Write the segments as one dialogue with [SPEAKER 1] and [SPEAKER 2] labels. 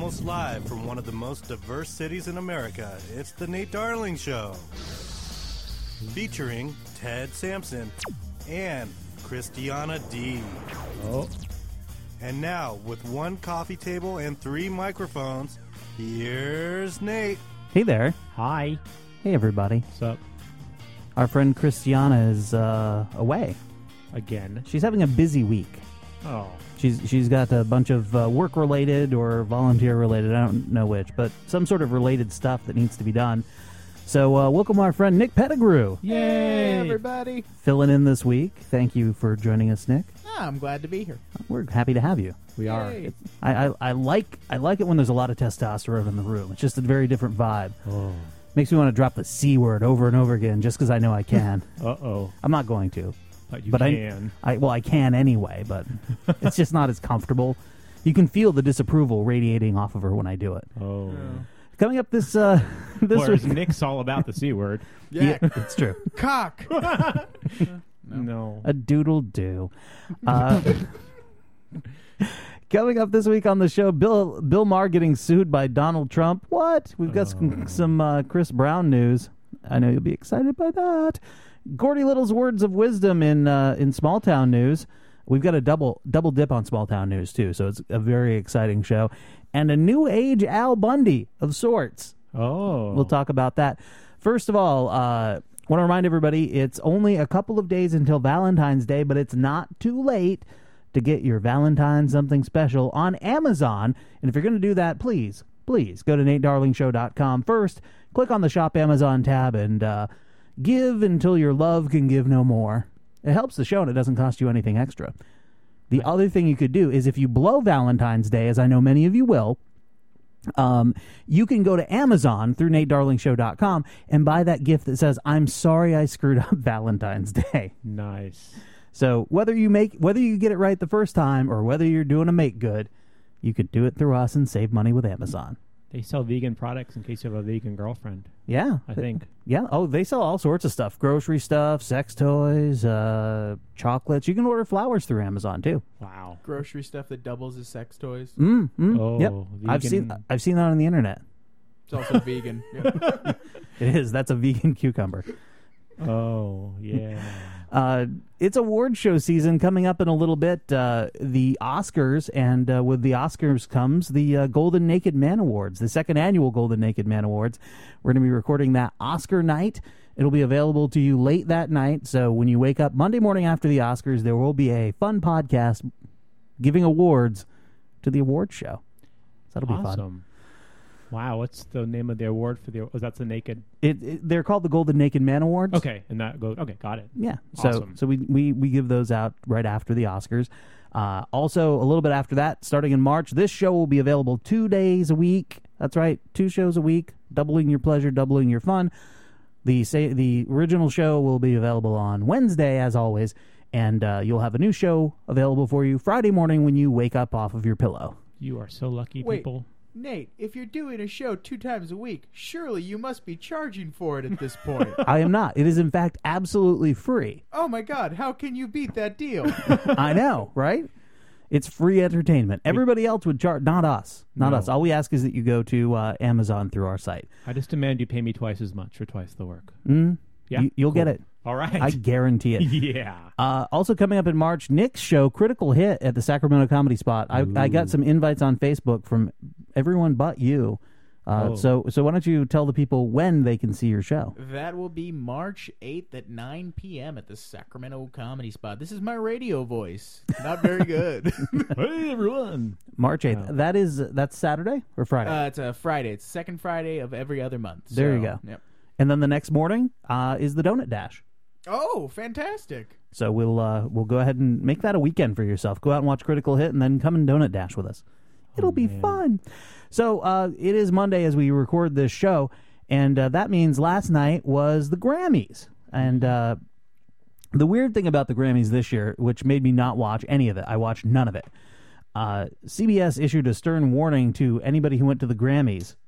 [SPEAKER 1] Almost live from one of the most diverse cities in America, it's The Nate Darling Show. Featuring Ted Sampson and Christiana D.
[SPEAKER 2] Oh.
[SPEAKER 1] And now, with one coffee table and 3 microphones, here's Nate.
[SPEAKER 3] Hey there.
[SPEAKER 2] Hi.
[SPEAKER 3] Hey, everybody.
[SPEAKER 2] What's up?
[SPEAKER 3] Our friend Christiana is away.
[SPEAKER 2] Again.
[SPEAKER 3] She's having a busy week.
[SPEAKER 2] Oh.
[SPEAKER 3] She's got a bunch of work-related or volunteer-related, I don't know which, but some sort of related stuff that needs to be done. So welcome our friend Nick Pettigrew.
[SPEAKER 2] Yay!
[SPEAKER 4] Hey, everybody.
[SPEAKER 3] Filling in this week. Thank you for joining us, Nick.
[SPEAKER 4] I'm glad to be here.
[SPEAKER 3] We're happy to have you.
[SPEAKER 2] We are.
[SPEAKER 4] Yay.
[SPEAKER 3] I like it when there's a lot of testosterone in the room. It's just a very different vibe.
[SPEAKER 2] Oh.
[SPEAKER 3] Makes me want to drop the C word over and over again just because I know I can.
[SPEAKER 2] Uh-oh.
[SPEAKER 3] I'm not going to.
[SPEAKER 2] But you
[SPEAKER 3] But
[SPEAKER 2] can.
[SPEAKER 3] I can anyway, but it's just not as comfortable. You can feel the disapproval radiating off of her when I do it.
[SPEAKER 2] Oh.
[SPEAKER 3] Coming up this
[SPEAKER 2] Whereas
[SPEAKER 3] week.
[SPEAKER 2] Nick's all about the C word.
[SPEAKER 4] Yeah.
[SPEAKER 3] It's true.
[SPEAKER 4] Cock.
[SPEAKER 2] No.
[SPEAKER 3] A doodle do. Coming up this week on the show, Bill Maher getting sued by Donald Trump. What? We've got some Chris Brown news. I know you'll be excited by that. Gordy Little's words of wisdom in small town news. We've got a double dip on small town news too, so it's a very exciting show. And a new age Al Bundy of sorts.
[SPEAKER 2] Oh.
[SPEAKER 3] We'll talk about that. First of all, want to remind everybody it's only a couple of days until Valentine's Day, but it's not too late to get your Valentine's something special on Amazon. And if you're going to do that, please go to NateDarlingShow.com first. Click on the Shop Amazon tab and give until your love can give no more. It helps the show and it doesn't cost you anything extra. The other thing you could do is if you blow Valentine's Day, as I know many of you will, you can go to Amazon through NateDarlingShow.com and buy that gift that says, "I'm sorry I screwed up Valentine's Day."
[SPEAKER 2] Nice.
[SPEAKER 3] So whether you get it right the first time or whether you're doing a make good, you could do it through us and save money with Amazon.
[SPEAKER 2] They sell vegan products in case you have a vegan girlfriend.
[SPEAKER 3] Yeah.
[SPEAKER 2] I think.
[SPEAKER 3] Yeah. Oh, they sell all sorts of stuff. Grocery stuff, sex toys, chocolates. You can order flowers through Amazon, too.
[SPEAKER 2] Wow.
[SPEAKER 4] Grocery stuff that doubles as sex toys.
[SPEAKER 2] Oh,
[SPEAKER 3] Yep.
[SPEAKER 2] vegan.
[SPEAKER 3] I've seen that on the internet.
[SPEAKER 4] It's also vegan. Yeah.
[SPEAKER 3] It is. That's a vegan cucumber.
[SPEAKER 2] Oh, yeah.
[SPEAKER 3] It's award show season coming up in a little bit. The Oscars, and with the Oscars comes the Golden Naked Man Awards, the second annual Golden Naked Man Awards. We're going to be recording that Oscar night. It'll be available to you late that night. So when you wake up Monday morning after the Oscars, there will be a fun podcast giving awards to the award show. So that'll be fun.
[SPEAKER 2] Awesome. Wow, what's the name of the award for the? Oh, that's the Naked.
[SPEAKER 3] They're called the Golden Naked Man Awards.
[SPEAKER 2] Okay, and that goes. Okay, got it.
[SPEAKER 3] Yeah. So
[SPEAKER 2] Awesome.
[SPEAKER 3] so we give those out right after the Oscars. Also, a little bit after that, starting in March, this show will be available 2 days a week. That's right, 2 shows a week, doubling your pleasure, doubling your fun. The original show will be available on Wednesday, as always, and you'll have a new show available for you Friday morning when you wake up off of your pillow.
[SPEAKER 2] You are so lucky,
[SPEAKER 4] Wait.
[SPEAKER 2] people.
[SPEAKER 4] Nate, if you're doing a show 2 times a week, surely you must be charging for it at this point.
[SPEAKER 3] I am not. It is, in fact, absolutely free.
[SPEAKER 4] Oh my God, how can you beat that deal?
[SPEAKER 3] I know, right? It's free entertainment. Everybody else would charge, not us. Not
[SPEAKER 2] No.
[SPEAKER 3] us. All we ask is that you go to Amazon through our site.
[SPEAKER 2] I just demand you pay me twice as much for twice the work. Yeah,
[SPEAKER 3] You'll
[SPEAKER 2] cool.
[SPEAKER 3] get it.
[SPEAKER 2] All right.
[SPEAKER 3] I guarantee it.
[SPEAKER 2] Yeah.
[SPEAKER 3] Also coming up in March, Nick's show, Critical Hit, at the Sacramento Comedy Spot. I got some invites on Facebook from everyone but you. So why don't you tell the people when they can see your show?
[SPEAKER 4] That will be March 8th at 9 p.m. at the Sacramento Comedy Spot. This is my radio voice. Not very good.
[SPEAKER 2] Hey, everyone.
[SPEAKER 3] March 8th.
[SPEAKER 2] Wow.
[SPEAKER 3] That's Saturday or Friday?
[SPEAKER 4] It's a Friday. It's the second Friday of every other month.
[SPEAKER 3] There you
[SPEAKER 4] So,
[SPEAKER 3] go.
[SPEAKER 4] Yep.
[SPEAKER 3] And then the next morning is the Donut Dash.
[SPEAKER 4] Oh, fantastic.
[SPEAKER 3] So we'll go ahead and make that a weekend for yourself. Go out and watch Critical Hit and then come and Donut Dash with us. It'll be fun. So it is Monday as we record this show, and that means last night was the Grammys. And the weird thing about the Grammys this year, which made me not watch any of it, I watched none of it. CBS issued a stern warning to anybody who went to the Grammys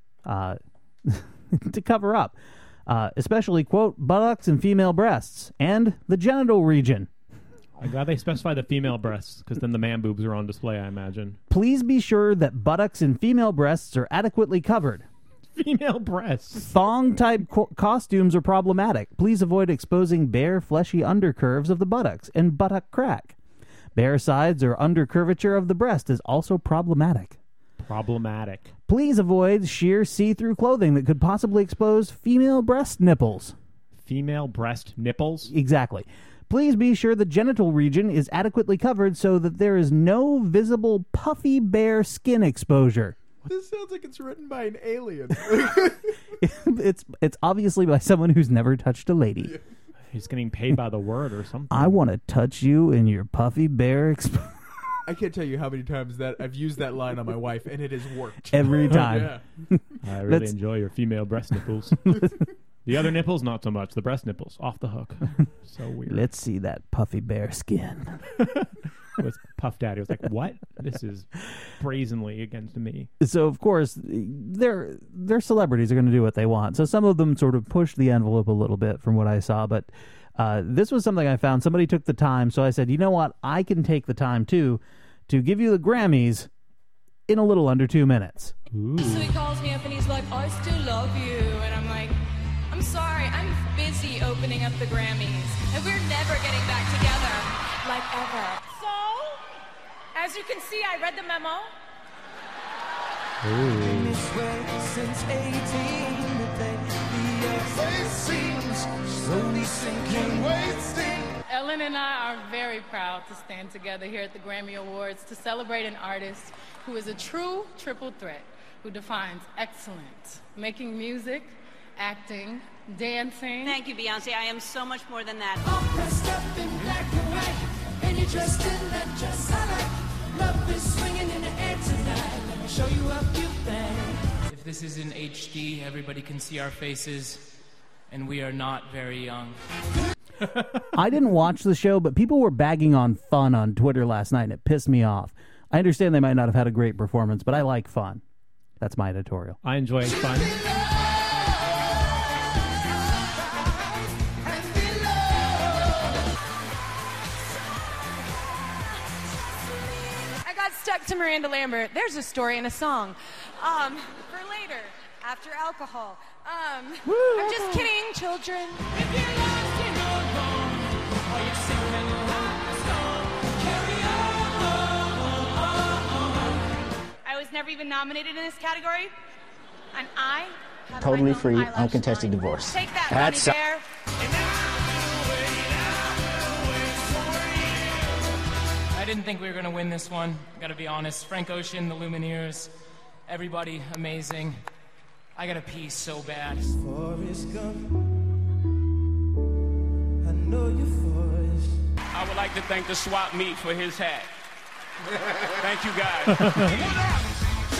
[SPEAKER 3] to cover up. Especially, quote, buttocks and female breasts, and the genital region.
[SPEAKER 2] I'm glad they specify the female breasts, because then the man boobs are on display, I imagine.
[SPEAKER 3] Please be sure that buttocks and female breasts are adequately covered.
[SPEAKER 2] Female breasts.
[SPEAKER 3] Thong-type costumes are problematic. Please avoid exposing bare, fleshy undercurves of the buttocks and buttock crack. Bare sides or undercurvature of the breast is also problematic.
[SPEAKER 2] Problematic.
[SPEAKER 3] Please avoid sheer see-through clothing that could possibly expose female breast nipples.
[SPEAKER 2] Female breast nipples?
[SPEAKER 3] Exactly. Please be sure the genital region is adequately covered so that there is no visible puffy bare skin exposure.
[SPEAKER 4] This sounds like it's written by an alien.
[SPEAKER 3] It's obviously by someone who's never touched a lady.
[SPEAKER 2] He's getting paid by the word or something.
[SPEAKER 3] I want to touch you in your puffy bare
[SPEAKER 4] I can't tell you how many times that I've used that line on my wife, and it has worked.
[SPEAKER 3] every time.
[SPEAKER 4] Yeah.
[SPEAKER 2] I really enjoy your female breast nipples. The other nipples, not so much. The breast nipples, off the hook. So weird.
[SPEAKER 3] Let's see that puffy bare skin.
[SPEAKER 2] It was Puff Daddy. I was like, what? This is brazenly against me.
[SPEAKER 3] So, of course, their celebrities are going to do what they want. So some of them sort of push the envelope a little bit from what I saw. But this was something I found. Somebody took the time. So I said, you know what? I can take the time, too, to give you the Grammys in a little under 2 minutes.
[SPEAKER 2] Ooh.
[SPEAKER 5] So he calls me up and he's like, I still love you. And I'm like, I'm sorry, I'm busy opening up the Grammys. And we're never getting back together, like ever. So, as you can see, I read the memo. Ellen and I are very proud to stand together here at the Grammy Awards to celebrate an artist who is a true triple threat, who defines excellence, making music, acting, dancing.
[SPEAKER 6] Thank you, Beyonce. I am so much more than that.
[SPEAKER 7] All dressed up in black and white, and you're dressed in that dress I like. Love is swinging in the air tonight. Let me show you a few things.
[SPEAKER 8] If this is in HD, everybody can see our faces, and we are not very young.
[SPEAKER 3] I didn't watch the show, but people were bagging on Fun on Twitter last night, and it pissed me off. I understand they might not have had a great performance, but I like Fun. That's my editorial.
[SPEAKER 2] I enjoy Fun.
[SPEAKER 5] I got stuck to Miranda Lambert. There's a story in a song. For later, after alcohol. I'm just kidding, children. I was never even nominated in this category, and I have
[SPEAKER 9] Totally
[SPEAKER 5] my own
[SPEAKER 9] free,
[SPEAKER 5] eyelash
[SPEAKER 9] uncontested
[SPEAKER 5] line.
[SPEAKER 9] divorce.
[SPEAKER 5] Take that,
[SPEAKER 9] That's
[SPEAKER 5] Bonnie Bear.
[SPEAKER 8] I didn't think we were going to win this one. Got to be honest. Frank Ocean, the Lumineers, everybody amazing. I got to pee so bad.
[SPEAKER 7] Forrest Gump, I know you, Forrest.
[SPEAKER 10] I would like to thank the swap meet for his hat. Thank you, guys.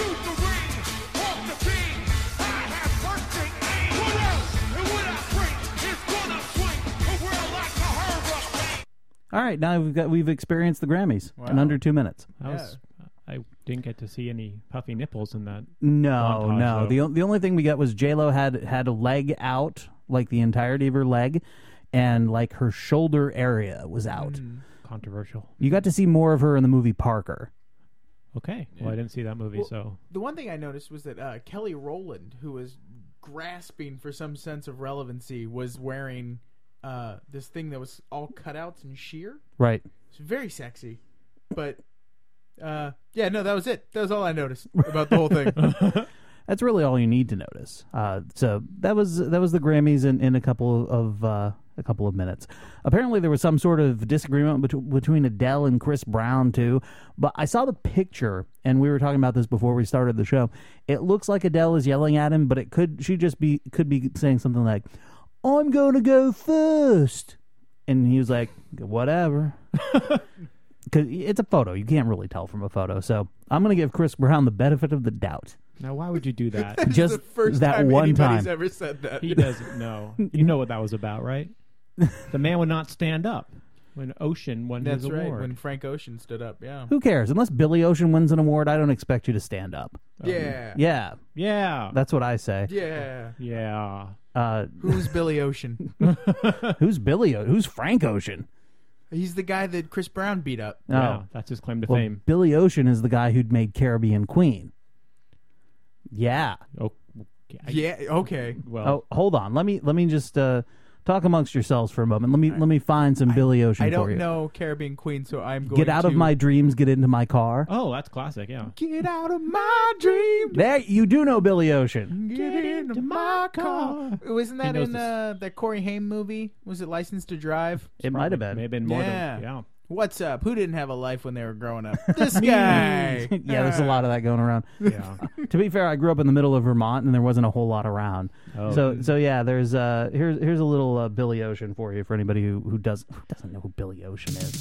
[SPEAKER 3] All right, now we've experienced the Grammys in under 2 minutes.
[SPEAKER 2] I didn't get to see any puffy nipples in that.
[SPEAKER 3] No.
[SPEAKER 2] montage,
[SPEAKER 3] The only thing we got was J-Lo had a leg out, like the entirety of her leg, and like her shoulder area was out.
[SPEAKER 2] Controversial.
[SPEAKER 3] You got to see more of her in the movie Parker.
[SPEAKER 2] Okay. Well, I didn't see that movie, so.
[SPEAKER 4] The one thing I noticed was that Kelly Rowland, who was grasping for some sense of relevancy, was wearing this thing that was all cutouts and sheer.
[SPEAKER 3] Right.
[SPEAKER 4] It's very sexy. But, that was it. That was all I noticed about the whole thing.
[SPEAKER 3] That's really all you need to notice. So that was the Grammys in a couple of minutes. Apparently there was some sort of disagreement between Adele and Chris Brown too. But I saw the picture, and we were talking about this before we started the show. It looks like Adele is yelling at him, but it could be saying something like, "I'm going to go first," and he was like, "Whatever." Because it's a photo. You can't really tell from a photo. So I'm going to give Chris Brown the benefit of the doubt.
[SPEAKER 2] Now, why would you do that?
[SPEAKER 3] Just
[SPEAKER 4] the first
[SPEAKER 3] that
[SPEAKER 4] time
[SPEAKER 3] one
[SPEAKER 4] anybody's
[SPEAKER 3] time.
[SPEAKER 4] ever said that.
[SPEAKER 2] He doesn't know. You know what that was about, right? The man would not stand up when Ocean won
[SPEAKER 4] That's
[SPEAKER 2] his
[SPEAKER 4] right.
[SPEAKER 2] award.
[SPEAKER 4] When Frank Ocean stood up, yeah.
[SPEAKER 3] Who cares? Unless Billy Ocean wins an award, I don't expect you to stand up.
[SPEAKER 4] Yeah.
[SPEAKER 3] Yeah.
[SPEAKER 2] Yeah.
[SPEAKER 3] That's what I say.
[SPEAKER 4] Yeah.
[SPEAKER 2] Yeah.
[SPEAKER 4] Who's Billy Ocean?
[SPEAKER 3] Who's Billy Who's Frank Ocean?
[SPEAKER 4] He's the guy that Chris Brown beat up.
[SPEAKER 2] Yeah, that's his claim to
[SPEAKER 3] well,
[SPEAKER 2] fame.
[SPEAKER 3] Billy Ocean is the guy who'd made Caribbean Queen. Yeah.
[SPEAKER 2] Oh,
[SPEAKER 4] Yeah. Okay.
[SPEAKER 2] well,
[SPEAKER 3] Oh, hold on. Let me just talk amongst yourselves for a moment. Let me find some Billy Ocean
[SPEAKER 4] I
[SPEAKER 3] for you.
[SPEAKER 4] don't know Caribbean Queen, so I'm going
[SPEAKER 3] Get out of
[SPEAKER 4] to
[SPEAKER 3] my dreams, get into my car.
[SPEAKER 2] oh, that's classic. Yeah.
[SPEAKER 4] Get out of my dream.
[SPEAKER 3] There, you do know Billy Ocean.
[SPEAKER 4] Get into my car. Wasn't that
[SPEAKER 2] knows
[SPEAKER 4] in
[SPEAKER 2] this.
[SPEAKER 4] that Corey Haim movie? Was it License to Drive?
[SPEAKER 3] It might have been.
[SPEAKER 2] May have been more
[SPEAKER 4] Yeah.
[SPEAKER 2] than yeah.
[SPEAKER 4] What's up? Who didn't have a life when they were growing up? This guy.
[SPEAKER 3] Yeah, there's a lot of that going around.
[SPEAKER 2] Yeah.
[SPEAKER 3] To be fair, I grew up in the middle of Vermont, and there wasn't a whole lot around.
[SPEAKER 2] Oh.
[SPEAKER 3] So yeah, there's here's a little Billy Ocean for you for anybody who doesn't know who Billy Ocean is.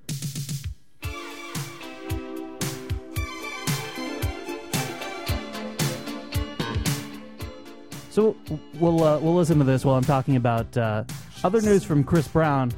[SPEAKER 3] So we'll listen to this while I'm talking about other news from Chris Brown.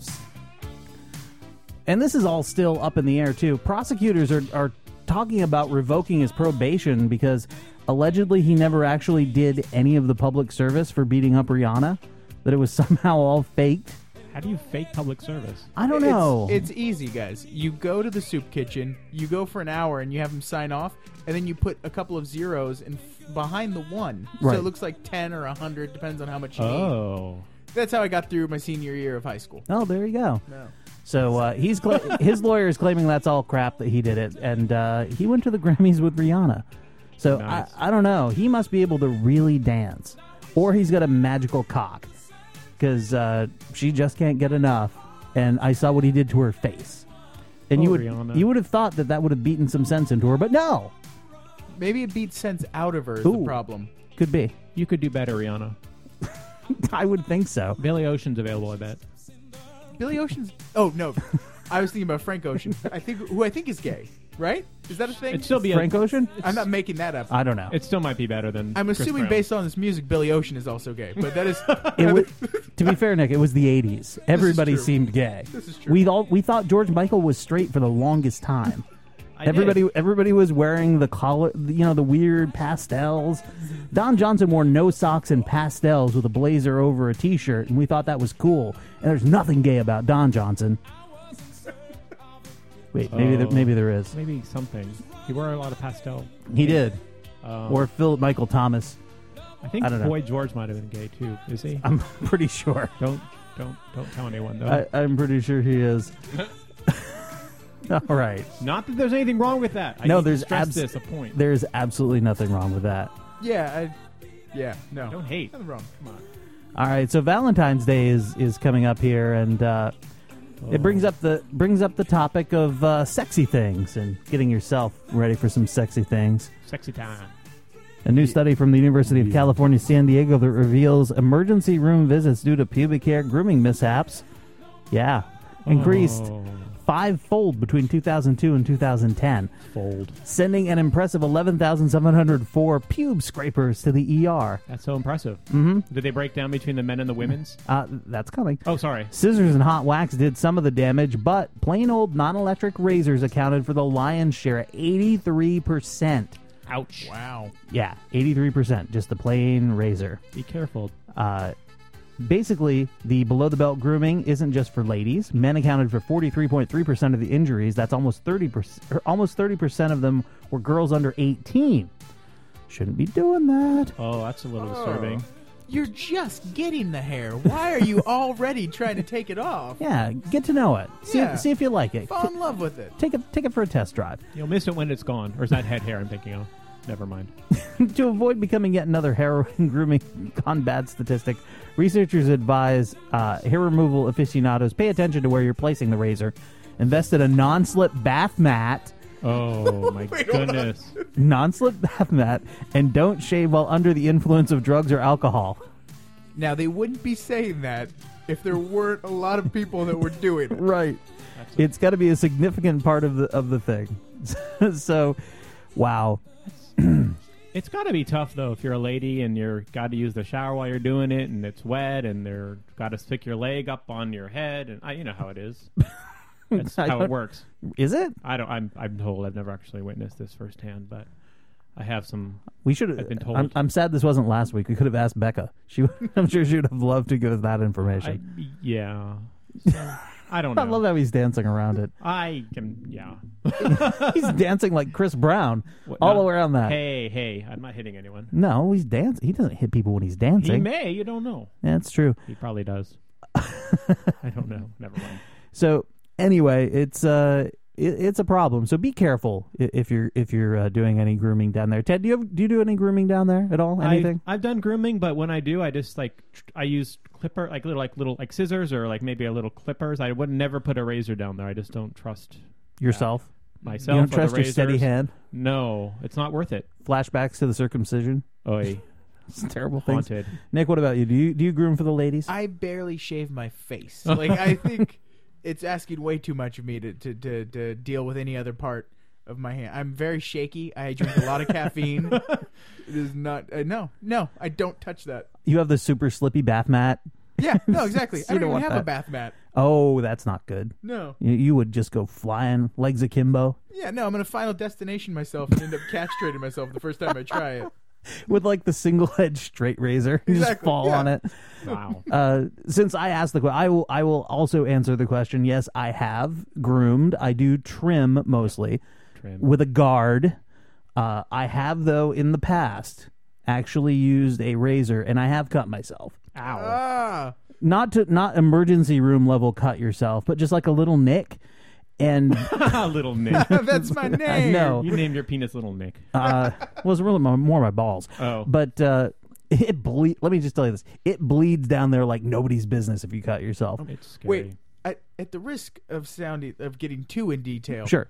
[SPEAKER 3] And this is all still up in the air, too. Prosecutors are talking about revoking his probation because allegedly he never actually did any of the public service for beating up Rihanna, that it was somehow all faked.
[SPEAKER 2] How do you fake public service?
[SPEAKER 3] I don't know.
[SPEAKER 4] It's easy, guys. You go to the soup kitchen, you go for an hour, and you have them sign off, and then you put a couple of zeros behind the one.
[SPEAKER 3] Right.
[SPEAKER 4] So it looks like 10 or 100, depends on how much you need.
[SPEAKER 2] Oh.
[SPEAKER 4] That's how I got through my senior year of high school.
[SPEAKER 3] Oh, there you go.
[SPEAKER 4] No.
[SPEAKER 3] So his lawyer is claiming that's all crap, that he did it, and he went to the Grammys with Rihanna. So
[SPEAKER 2] Nice.
[SPEAKER 3] I don't know. He must be able to really dance, or he's got a magical cock, because she just can't get enough. And I saw what he did to her face, and
[SPEAKER 2] Oh,
[SPEAKER 3] you
[SPEAKER 2] Rihanna.
[SPEAKER 3] would have thought that would have beaten some sense into her, but no,
[SPEAKER 4] Maybe it beats sense out of her is
[SPEAKER 3] Ooh.
[SPEAKER 4] the problem.
[SPEAKER 3] could be.
[SPEAKER 2] You could do better, Rihanna.
[SPEAKER 3] I would think so.
[SPEAKER 2] Billy Ocean's available, I bet.
[SPEAKER 4] Billy Ocean's... Oh, no. I was thinking about Frank Ocean. Who I think is gay, right? Is that a thing?
[SPEAKER 2] It'd still be
[SPEAKER 3] Frank Ocean?
[SPEAKER 4] I'm not making that up.
[SPEAKER 3] I don't know.
[SPEAKER 2] It still might be better than.
[SPEAKER 4] I'm
[SPEAKER 2] Chris
[SPEAKER 4] assuming
[SPEAKER 2] Brown.
[SPEAKER 4] based on this music, Billy Ocean is also gay. But that is...
[SPEAKER 3] To be fair, Nick, it was the 80s. Everybody
[SPEAKER 4] true.
[SPEAKER 3] seemed gay.
[SPEAKER 4] This is true.
[SPEAKER 3] We thought George Michael was straight for the longest time.
[SPEAKER 2] I did.
[SPEAKER 3] Everybody was wearing the collar, the weird pastels. Don Johnson wore no socks and pastels with a blazer over a t-shirt, and we thought that was cool. And there's nothing gay about Don Johnson. Wait, maybe there is.
[SPEAKER 2] Maybe something. He wore a lot of pastel.
[SPEAKER 3] He did.
[SPEAKER 2] Um,
[SPEAKER 3] Or Philip Michael Thomas.
[SPEAKER 2] I think
[SPEAKER 3] I don't know.
[SPEAKER 2] Boy George might have been gay too. Is he?
[SPEAKER 3] I'm pretty sure.
[SPEAKER 2] Don't tell anyone though.
[SPEAKER 3] I'm pretty sure he is. All right.
[SPEAKER 2] Not that there's anything wrong with that. I
[SPEAKER 3] No,
[SPEAKER 2] need to
[SPEAKER 3] there's
[SPEAKER 2] stress this a point.
[SPEAKER 3] There's absolutely nothing wrong with that.
[SPEAKER 4] no.
[SPEAKER 2] Don't hate.
[SPEAKER 4] Nothing wrong. Come on.
[SPEAKER 3] All right, so Valentine's Day is coming up here, and it brings up the topic of sexy things and getting yourself ready for some sexy things.
[SPEAKER 2] Sexy time.
[SPEAKER 3] A new study from the University of California, San Diego, that reveals emergency room visits due to pubic hair grooming mishaps, increased
[SPEAKER 2] Oh.
[SPEAKER 3] 5-fold between 2002 and 2010,
[SPEAKER 2] Fold.
[SPEAKER 3] sending an impressive 11,704 pube scrapers to the ER.
[SPEAKER 2] That's so impressive. Mm-hmm. Did they break down between the men and the women's?
[SPEAKER 3] That's coming.
[SPEAKER 2] Oh, sorry.
[SPEAKER 3] Scissors and hot wax did some of the damage, but plain old non-electric razors accounted for the lion's share at 83%.
[SPEAKER 2] Ouch.
[SPEAKER 4] Wow.
[SPEAKER 3] Yeah, 83%, just the plain razor.
[SPEAKER 2] Be careful.
[SPEAKER 3] Basically, the below-the-belt grooming isn't just for ladies. Men accounted for 43.3% of the injuries. That's almost 30%. Almost 30% of them were girls under 18. Shouldn't be doing that.
[SPEAKER 2] Oh, that's a little disturbing.
[SPEAKER 4] You're just getting the hair. Why are you already trying to take it off?
[SPEAKER 3] Yeah, get to know it. See if you like it.
[SPEAKER 4] Fall in love with it.
[SPEAKER 3] Take it for a test drive.
[SPEAKER 2] You'll miss it when it's gone. Or is that head hair I'm thinking of? Never mind.
[SPEAKER 3] To avoid becoming yet another heroin grooming gone bad statistic, researchers advise hair removal aficionados pay attention to where you're placing the razor. Invest in a non-slip bath mat.
[SPEAKER 2] Oh, my goodness.
[SPEAKER 3] Non-slip bath mat, and don't shave while under the influence of drugs or alcohol.
[SPEAKER 4] Now, they wouldn't be saying that if there weren't a lot of people that were doing it.
[SPEAKER 3] Right. It's got to be a significant part of the thing. So, wow.
[SPEAKER 2] It's got to be tough, though, if you're a lady and you're got to use the shower while you're doing it, and it's wet, and they're got to stick your leg up on your head, and you know how it is. That's how it works.
[SPEAKER 3] Is it?
[SPEAKER 2] I'm told. I've never actually witnessed this firsthand, but I have some.
[SPEAKER 3] We should.
[SPEAKER 2] I've been told.
[SPEAKER 3] I'm sad this wasn't last week. We could have asked Becca. I'm sure she would have loved to give us that information.
[SPEAKER 2] Yeah. So, I don't know.
[SPEAKER 3] I love how he's dancing around it.
[SPEAKER 2] I can, yeah.
[SPEAKER 3] He's dancing like Chris Brown
[SPEAKER 2] What,
[SPEAKER 3] all
[SPEAKER 2] not-
[SPEAKER 3] around that.
[SPEAKER 2] Hey, I'm not hitting anyone.
[SPEAKER 3] No, he's dancing. He doesn't hit people when he's dancing.
[SPEAKER 2] He may, you don't know.
[SPEAKER 3] That's true.
[SPEAKER 2] He probably does. I don't know. Never mind.
[SPEAKER 3] So anyway, it's a problem. So be careful if you're doing any grooming down there. Ted, do you do any grooming down there at all? Anything?
[SPEAKER 2] I've done grooming, but when I do, I just I use clipper, little scissors or maybe a little clippers. I would never put a razor down there. I just don't trust
[SPEAKER 3] Yourself?
[SPEAKER 2] myself.
[SPEAKER 3] You don't
[SPEAKER 2] or
[SPEAKER 3] trust
[SPEAKER 2] the
[SPEAKER 3] your steady
[SPEAKER 2] razors.
[SPEAKER 3] hand?
[SPEAKER 2] No, it's not worth it.
[SPEAKER 3] Flashbacks to the circumcision?
[SPEAKER 2] Oy,
[SPEAKER 3] It's terrible things.
[SPEAKER 2] haunted.
[SPEAKER 3] Nick, what about you? Do you groom for the ladies?
[SPEAKER 4] I barely shave my face. I think it's asking way too much of me to deal with any other part of my hand. I'm very shaky. I drink a lot of caffeine. It is not. No, I don't touch that.
[SPEAKER 3] You have the super slippy bath mat.
[SPEAKER 4] Yeah, no, exactly.
[SPEAKER 3] You
[SPEAKER 4] I don't
[SPEAKER 3] don't
[SPEAKER 4] even
[SPEAKER 3] want
[SPEAKER 4] have
[SPEAKER 3] that.
[SPEAKER 4] a bath mat.
[SPEAKER 3] Oh, that's not good.
[SPEAKER 4] No.
[SPEAKER 3] You would just go flying, legs akimbo,
[SPEAKER 4] Yeah, no, I'm going to Final Destination myself and end up castrating myself the first time I try it.
[SPEAKER 3] with like the single-edged straight razor. You just
[SPEAKER 4] Exactly,
[SPEAKER 3] fall
[SPEAKER 4] yeah.
[SPEAKER 3] on it.
[SPEAKER 2] Wow.
[SPEAKER 3] Since I asked the question, I will also answer the question. Yes, I have groomed. I do trim mostly with a guard. I have, though, in the past actually used a razor, and I have cut myself.
[SPEAKER 2] Ow.
[SPEAKER 4] Ah.
[SPEAKER 3] Not emergency room level cut yourself, but just like a little nick. And
[SPEAKER 2] Little Nick.
[SPEAKER 4] That's my name.
[SPEAKER 3] I know.
[SPEAKER 2] You named your penis Little Nick.
[SPEAKER 3] was really more my balls.
[SPEAKER 2] Oh.
[SPEAKER 3] But it let me just tell you this. It bleeds down there like nobody's business if you cut yourself.
[SPEAKER 2] It's scary.
[SPEAKER 4] Wait, at the risk of getting too in detail.
[SPEAKER 3] Sure.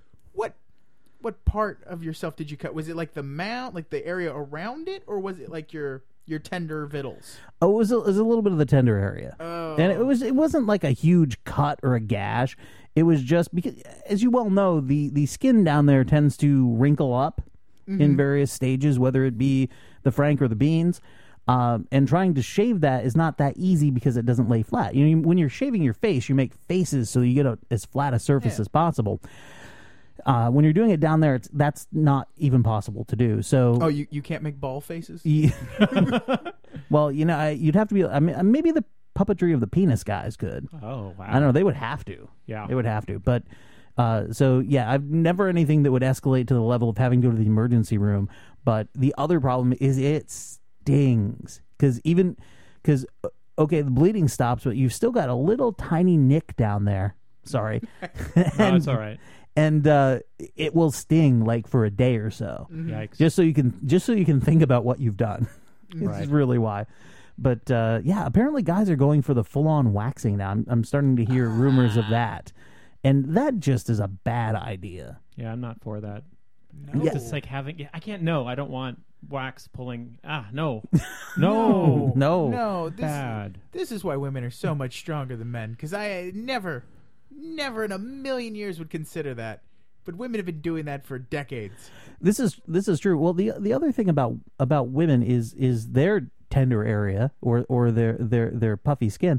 [SPEAKER 4] What part of yourself did you cut? Was it like the mount, like the area around it, or was it like your tender vittles?
[SPEAKER 3] Oh, it was a little bit of the tender area.
[SPEAKER 4] Oh.
[SPEAKER 3] And it wasn't like a huge cut or a gash. It was just because, as you well know, the skin down there tends to wrinkle up in various stages, whether it be the Frank or the beans. And trying to shave that is not that easy because it doesn't lay flat. You know, when you're shaving your face, you make faces so you get as flat a surface as possible. When you're doing it down there, that's not even possible to do. So,
[SPEAKER 4] Oh, you can't make ball faces?
[SPEAKER 3] well, you'd have to be. I mean, maybe the puppetry of the penis guys could.
[SPEAKER 2] Oh, wow.
[SPEAKER 3] I don't know. They would have to.
[SPEAKER 2] Yeah.
[SPEAKER 3] They would have to. But so yeah, I've never anything that would escalate to the level of having to go to the emergency room. But the other problem is it stings because okay, the bleeding stops, but you've still got a little tiny nick down there. Sorry.
[SPEAKER 2] No, it's all right.
[SPEAKER 3] And it will sting like for a day or so.
[SPEAKER 2] Yikes.
[SPEAKER 3] Just so you can think about what you've done. This is really why. But yeah, apparently guys are going for the full-on waxing now. I'm starting to hear rumors of that, and that just is a bad idea.
[SPEAKER 2] Yeah, I'm not for that.
[SPEAKER 4] No.
[SPEAKER 2] It's like having. Yeah, I can't. No, I don't want wax pulling. No,
[SPEAKER 3] No.
[SPEAKER 4] No,
[SPEAKER 2] bad.
[SPEAKER 4] this is why women are so much stronger than men, because I never in a million years would consider that. But women have been doing that for decades.
[SPEAKER 3] This is true. Well, the other thing about women is their tender area or their puffy skin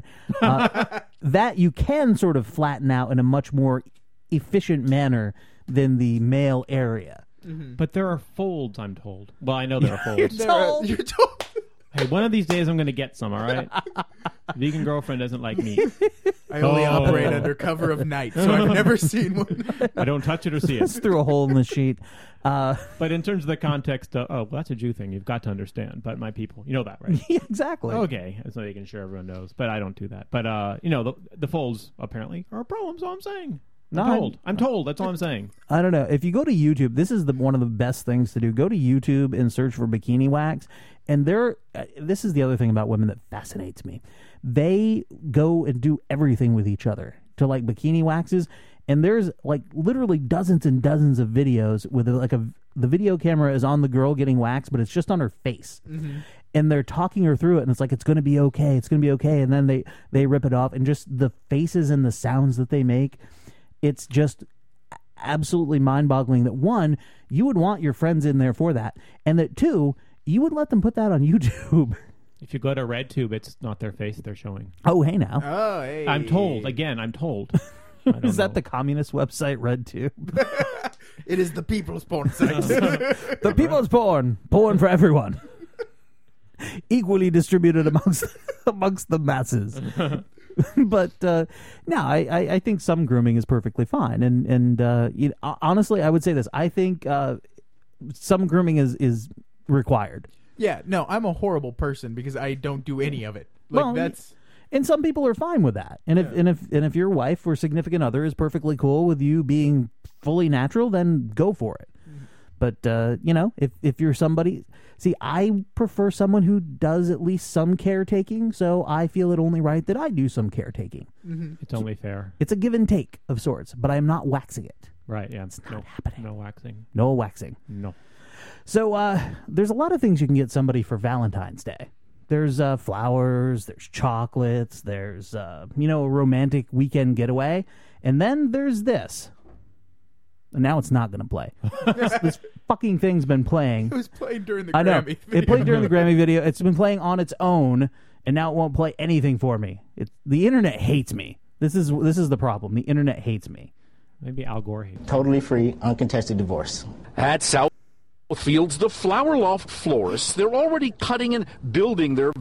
[SPEAKER 3] that you can sort of flatten out in a much more efficient manner than the male area.
[SPEAKER 2] But there are folds, I'm told. Well, I know there are folds.
[SPEAKER 4] You're told.
[SPEAKER 2] Hey, one of these days I'm going to get some, all right? Vegan girlfriend doesn't like meat.
[SPEAKER 4] I only
[SPEAKER 2] Oh.
[SPEAKER 4] operate under cover of night, so I've never seen one.
[SPEAKER 2] I don't touch it or see
[SPEAKER 3] It's
[SPEAKER 2] it.
[SPEAKER 3] through a hole in the sheet.
[SPEAKER 2] But in terms of the context, well, that's a Jew thing. You've got to understand. But my people, you know that, right?
[SPEAKER 3] Yeah, exactly.
[SPEAKER 2] Okay, so making sure everyone knows. But I don't do that. But, the folds apparently are a problem, so I'm saying. I'm told. That's all I'm saying.
[SPEAKER 3] I don't know. If you go to YouTube, this is one of the best things to do. Go to YouTube and search for bikini wax. And this is the other thing about women that fascinates me. They go and do everything with each other to like bikini waxes. And there's like literally dozens and dozens of videos with the video camera is on the girl getting waxed, but it's just on her face. And they're talking her through it, and it's like, it's going to be okay. It's going to be okay. And then they rip it off, and just the faces and the sounds that they make. It's just absolutely mind-boggling that, one, you would want your friends in there for that, and that, two, you would let them put that on YouTube.
[SPEAKER 2] If you go to RedTube, it's not their face they're showing.
[SPEAKER 3] Oh, hey now.
[SPEAKER 4] Oh, hey.
[SPEAKER 2] I'm told. Again, I'm told. I don't
[SPEAKER 3] Is that
[SPEAKER 2] know.
[SPEAKER 3] the communist website, RedTube?
[SPEAKER 4] It is the people's porn site.
[SPEAKER 3] The people's porn for everyone. Equally distributed amongst the masses. But no, I think some grooming is perfectly fine. And honestly, I would say this. I think some grooming is required.
[SPEAKER 4] Yeah, no, I'm a horrible person because I don't do any of it.
[SPEAKER 3] And some people are fine with that. And if your wife or significant other is perfectly cool with you being fully natural, then go for it. But if you're somebody, I prefer someone who does at least some caretaking. So I feel it only right that I do some caretaking.
[SPEAKER 4] Mm-hmm.
[SPEAKER 2] It's only fair.
[SPEAKER 3] It's a give and take of sorts, but I am not waxing it.
[SPEAKER 2] Right? Yeah,
[SPEAKER 3] it's not happening.
[SPEAKER 2] No waxing.
[SPEAKER 3] No waxing.
[SPEAKER 2] No.
[SPEAKER 3] So there's a lot of things you can get somebody for Valentine's Day. There's flowers, there's chocolates, there's a romantic weekend getaway, and then there's this. And now it's not going to play. This fucking thing's been playing.
[SPEAKER 4] It was playing during the
[SPEAKER 3] Grammy
[SPEAKER 4] video.
[SPEAKER 3] It played during the Grammy video. It's been playing on its own, and now it won't play anything for me. The internet hates me. This is the problem. The internet hates me.
[SPEAKER 2] Maybe Al Gore hates me.
[SPEAKER 9] Totally free, uncontested divorce.
[SPEAKER 11] At Southfield's, the Flower Loft florists, they're already cutting and building their...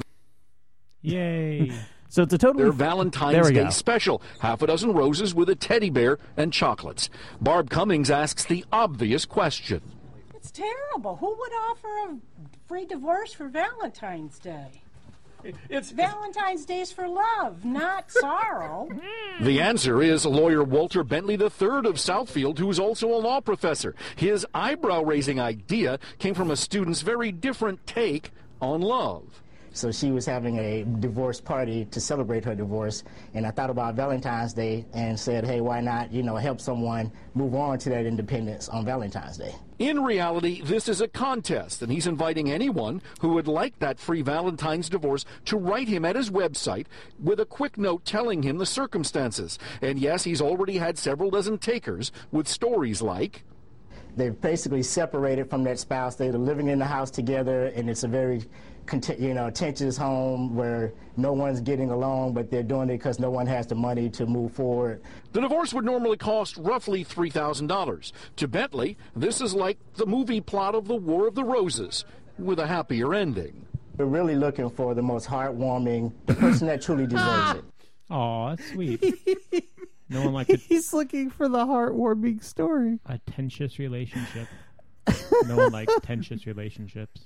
[SPEAKER 2] Yay.
[SPEAKER 3] So it's a totally...
[SPEAKER 11] Their Valentine's Day special. Half a dozen roses with a teddy bear and chocolates. Barb Cummings asks the obvious question.
[SPEAKER 12] It's terrible. Who would offer a free divorce for Valentine's Day? Valentine's Day is for love, not sorrow.
[SPEAKER 11] The answer is lawyer Walter Bentley III of Southfield, who is also a law professor. His eyebrow-raising idea came from a student's very different take on love.
[SPEAKER 9] So she was having a divorce party to celebrate her divorce, and I thought about Valentine's Day and said, hey, why not, help someone move on to that independence on Valentine's Day?
[SPEAKER 11] In reality, this is a contest, and he's inviting anyone who would like that free Valentine's divorce to write him at his website with a quick note telling him the circumstances. And yes, he's already had several dozen takers with stories like...
[SPEAKER 9] They've basically separated from that spouse. They're living in the house together, and it's a very tenuous home where no one's getting along, but they're doing it because no one has the money to move forward.
[SPEAKER 11] The divorce would normally cost roughly $3,000. To Bentley, this is like the movie plot of The War of the Roses, with a happier ending.
[SPEAKER 9] We're really looking for the most heartwarming, the person that truly deserves it.
[SPEAKER 2] Aw, that's sweet. No one likes it.
[SPEAKER 3] He's looking for the heartwarming story.
[SPEAKER 2] A tensious relationship. No one likes tensious relationships.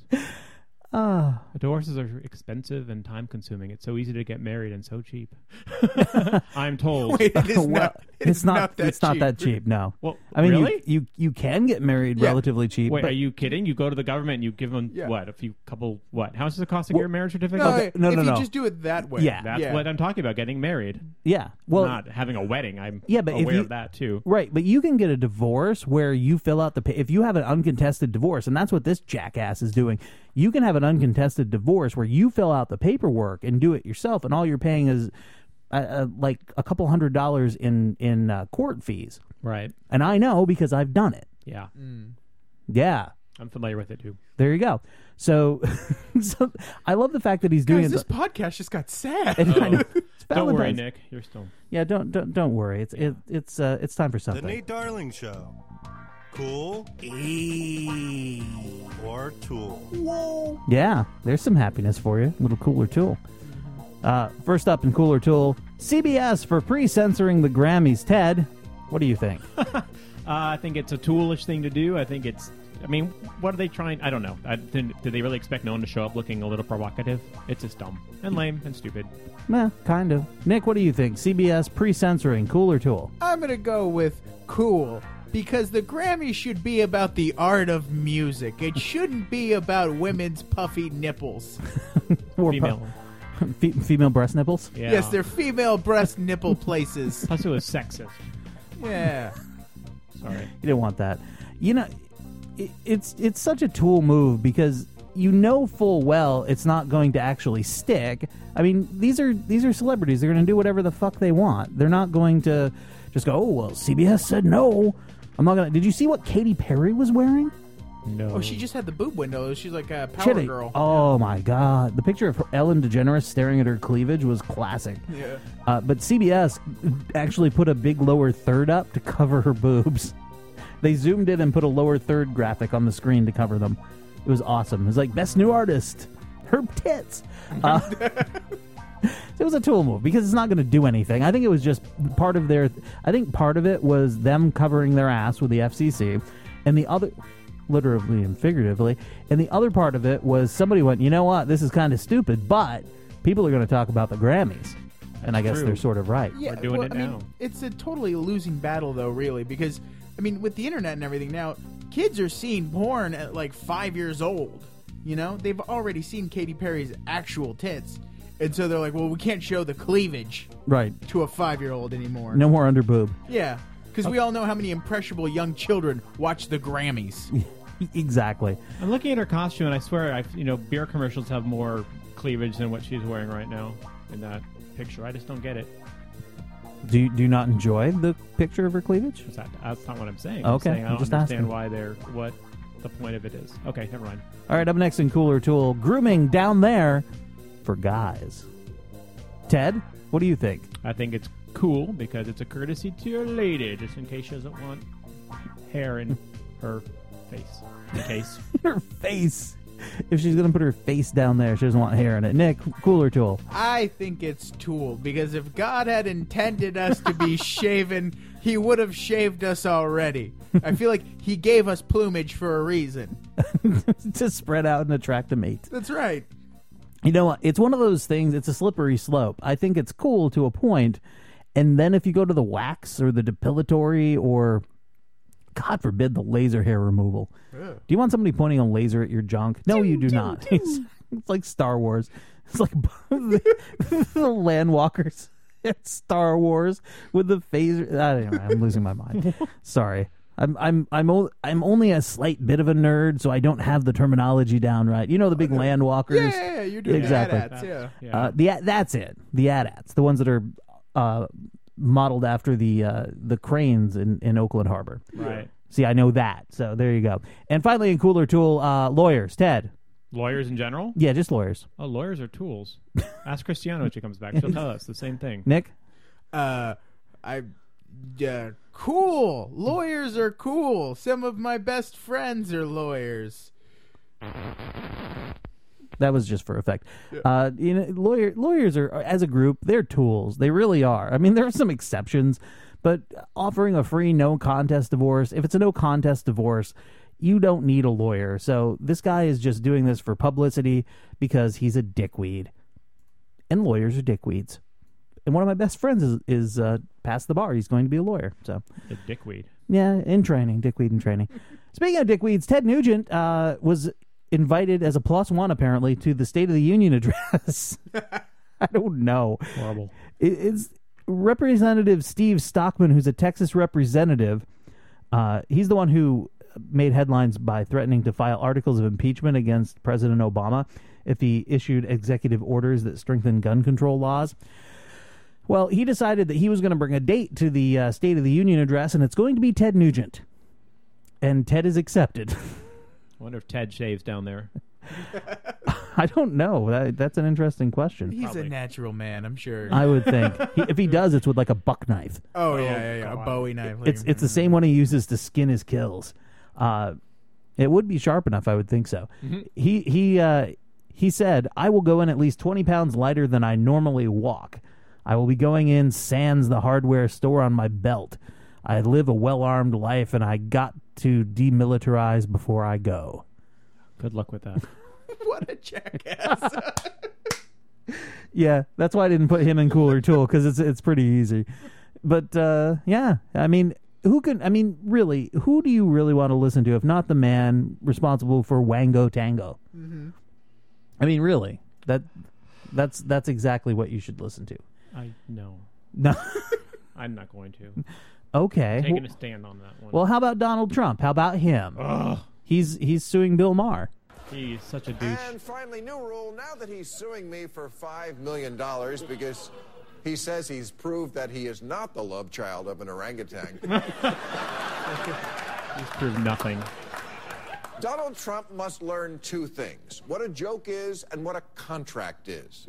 [SPEAKER 2] Divorces are expensive and time-consuming. It's so easy to get married and so cheap. I'm told.
[SPEAKER 4] Wait, it's not
[SPEAKER 3] that cheap. No.
[SPEAKER 2] Well,
[SPEAKER 3] I mean,
[SPEAKER 2] really?
[SPEAKER 3] you can get married relatively cheap.
[SPEAKER 2] Wait,
[SPEAKER 3] but
[SPEAKER 2] are you kidding? You go to the government and you give them what? How much does it cost to get a marriage certificate?
[SPEAKER 4] No. If you just do it that way.
[SPEAKER 3] Yeah,
[SPEAKER 2] that's what I'm talking about. Getting married.
[SPEAKER 3] Yeah. Well,
[SPEAKER 2] not having a wedding. I'm
[SPEAKER 3] but
[SPEAKER 2] aware of that too.
[SPEAKER 3] Right, but you can get a divorce where you fill out if you have an uncontested divorce, and that's what this jackass is doing. You can have an uncontested divorce where you fill out the paperwork and do it yourself, and all you're paying is like a couple $100 in court fees.
[SPEAKER 2] Right.
[SPEAKER 3] And I know because I've done it.
[SPEAKER 2] Yeah.
[SPEAKER 3] Yeah.
[SPEAKER 2] I'm familiar with it too.
[SPEAKER 3] There you go. So, I love the fact that he's doing it.
[SPEAKER 4] This podcast just got sad.
[SPEAKER 2] Don't worry, Nick. You're still.
[SPEAKER 3] Yeah. Don't worry. It's time for something.
[SPEAKER 1] The Nate Darling Show. Cool or tool?
[SPEAKER 3] Whoa. Yeah, there's some happiness for you. A little cooler tool. First up in cooler tool, CBS for pre-censoring the Grammys. Ted, what do you think?
[SPEAKER 2] I think it's a toolish thing to do. I think it's... I mean, what are they trying... I don't know. Do they really expect no one to show up looking a little provocative? It's just dumb and lame and stupid.
[SPEAKER 3] Nah, kind of. Nick, what do you think? CBS pre-censoring, cool or tool?
[SPEAKER 4] I'm going to go with cool. Because the Grammys should be about the art of music. It shouldn't be about women's puffy nipples.
[SPEAKER 3] Or
[SPEAKER 2] female.
[SPEAKER 3] Female breast nipples?
[SPEAKER 2] Yeah.
[SPEAKER 4] Yes, they're female breast nipple places.
[SPEAKER 2] Plus it was sexist.
[SPEAKER 4] Yeah.
[SPEAKER 2] Sorry.
[SPEAKER 3] You didn't want that. You know, it's such a tool move because you know full well it's not going to actually stick. I mean, these are celebrities. They're going to do whatever the fuck they want. They're not going to just go, oh, well, CBS said no. I'm not going to... Did you see what Katy Perry was wearing?
[SPEAKER 2] No.
[SPEAKER 4] Oh, she just had the boob window. She's like a power girl.
[SPEAKER 3] Oh, my God. The picture of Ellen DeGeneres staring at her cleavage was classic.
[SPEAKER 4] Yeah.
[SPEAKER 3] But CBS actually put a big lower third up to cover her boobs. They zoomed in and put a lower third graphic on the screen to cover them. It was awesome. It was like, best new artist. Her tits. It was a tool move because it's not going to do anything. I think it was just part of their. I think part of it was them covering their ass with the FCC, and the other, literally and figuratively, and the other part of it was somebody went, you know what, this is kind of stupid, but people are going to talk about the Grammys, and I guess they're sort of right.
[SPEAKER 4] Yeah,
[SPEAKER 2] We're doing it
[SPEAKER 4] I
[SPEAKER 2] now.
[SPEAKER 4] mean, it's a totally losing battle, though, really, because I mean, with the internet and everything now, kids are seeing porn at like 5 years old. You know, they've already seen Katy Perry's actual tits. And so they're like, well, we can't show the cleavage
[SPEAKER 3] Right.
[SPEAKER 4] to a 5-year-old anymore.
[SPEAKER 3] No more under boob.
[SPEAKER 4] Yeah, because we all know how many impressionable young children watch the Grammys.
[SPEAKER 3] Exactly.
[SPEAKER 2] I'm looking at her costume, and I swear, beer commercials have more cleavage than what she's wearing right now in that picture. I just don't get it.
[SPEAKER 3] Do you not enjoy the picture of her cleavage?
[SPEAKER 2] That's not what I'm saying.
[SPEAKER 3] Okay,
[SPEAKER 2] I'm saying I
[SPEAKER 3] I'm
[SPEAKER 2] don't
[SPEAKER 3] just
[SPEAKER 2] understand
[SPEAKER 3] asking.
[SPEAKER 2] what the point of it is. Okay, never mind.
[SPEAKER 3] All right, up next in Cooler Tool, grooming down there for guys. Ted, what do you think?
[SPEAKER 2] I think it's cool because it's a courtesy to your lady, just in case she doesn't want hair in her face. In case.
[SPEAKER 3] Her face. If she's going to put her face down there, she doesn't want hair in it. Nick, Cooler Tool.
[SPEAKER 4] I think it's tool, because if God had intended us to be shaven, he would have shaved us already. I feel like he gave us plumage for a reason.
[SPEAKER 3] To spread out and attract a mate.
[SPEAKER 4] That's right.
[SPEAKER 3] You know what? It's one of those things, it's a slippery slope. I think it's cool to a point, and then if you go to the wax or the depilatory or, God forbid, the laser hair removal.
[SPEAKER 4] Ugh.
[SPEAKER 3] Do you want somebody pointing a laser at your junk? No, you do not. It's like Star Wars. It's like the Landwalkers at Star Wars with the phaser. Anyway, I'm losing my mind. Sorry. I'm only a slight bit of a nerd, so I don't have the terminology down right. You know the big Landwalkers?
[SPEAKER 4] Yeah, you're doing
[SPEAKER 3] exactly.
[SPEAKER 4] AT-ATs, yeah.
[SPEAKER 3] That's it. The AT-ATs, the ones that are modeled after the cranes in Oakland Harbor.
[SPEAKER 2] Right.
[SPEAKER 3] See, I know that. So there you go. And finally, in Cooler Tool, lawyers. Ted.
[SPEAKER 2] Lawyers in general?
[SPEAKER 3] Yeah, just lawyers.
[SPEAKER 2] Oh, lawyers are tools. Ask Christiana when she comes back. She'll tell us the same thing.
[SPEAKER 3] Nick?
[SPEAKER 4] Cool. Lawyers are cool. Some of my best friends are lawyers.
[SPEAKER 3] That was just for effect. Lawyers are, as a group, they're tools. They really are. I mean, there are some exceptions, but offering a free no-contest divorce, if it's a no-contest divorce, you don't need a lawyer. So this guy is just doing this for publicity because he's a dickweed. And lawyers are dickweeds. And one of my best friends is past the bar. He's going to be a lawyer. So
[SPEAKER 2] a dickweed.
[SPEAKER 3] Yeah, in training. Dickweed in training. Speaking of dickweeds, Ted Nugent was invited as a +1, apparently, to the State of the Union address. I don't know.
[SPEAKER 2] Horrible.
[SPEAKER 3] It's Representative Steve Stockman, who's a Texas representative. He's the one who made headlines by threatening to file articles of impeachment against President Obama if he issued executive orders that strengthen gun control laws. Well, he decided that he was going to bring a date to the State of the Union address, and it's going to be Ted Nugent. And Ted is accepted.
[SPEAKER 2] I wonder if Ted shaves down there.
[SPEAKER 3] I don't know. That's an interesting question.
[SPEAKER 4] He's a natural man, I'm sure.
[SPEAKER 3] I would think. If he does, it's with like a buck knife.
[SPEAKER 4] Oh, yeah. A Bowie knife.
[SPEAKER 3] It's the same one he uses to skin his kills. It would be sharp enough, I would think so. Mm-hmm. He said, "I will go in at least 20 pounds lighter than I normally walk. I will be going in sans the hardware store on my belt. I live a well-armed life, and I got to demilitarize before I go."
[SPEAKER 2] Good luck with that.
[SPEAKER 4] What a jackass.
[SPEAKER 3] Yeah, that's why I didn't put him in Cooler Tool, because it's pretty easy. But, yeah, I mean, really, who do you really want to listen to if not the man responsible for Wango Tango?
[SPEAKER 4] Mm-hmm.
[SPEAKER 3] I mean, really, that's exactly what you should listen to.
[SPEAKER 2] No. I'm not going to.
[SPEAKER 3] Okay.
[SPEAKER 2] Taking a stand on that one.
[SPEAKER 3] Well, how about Donald Trump? How about him?
[SPEAKER 2] Ugh.
[SPEAKER 3] He's suing Bill Maher.
[SPEAKER 2] He's such a douche.
[SPEAKER 13] And finally, new rule, now that he's suing me for $5 million because he says he's proved that he is not the love child of an orangutan.
[SPEAKER 2] He's proved nothing.
[SPEAKER 13] Donald Trump must learn two things: what a joke is and what a contract is.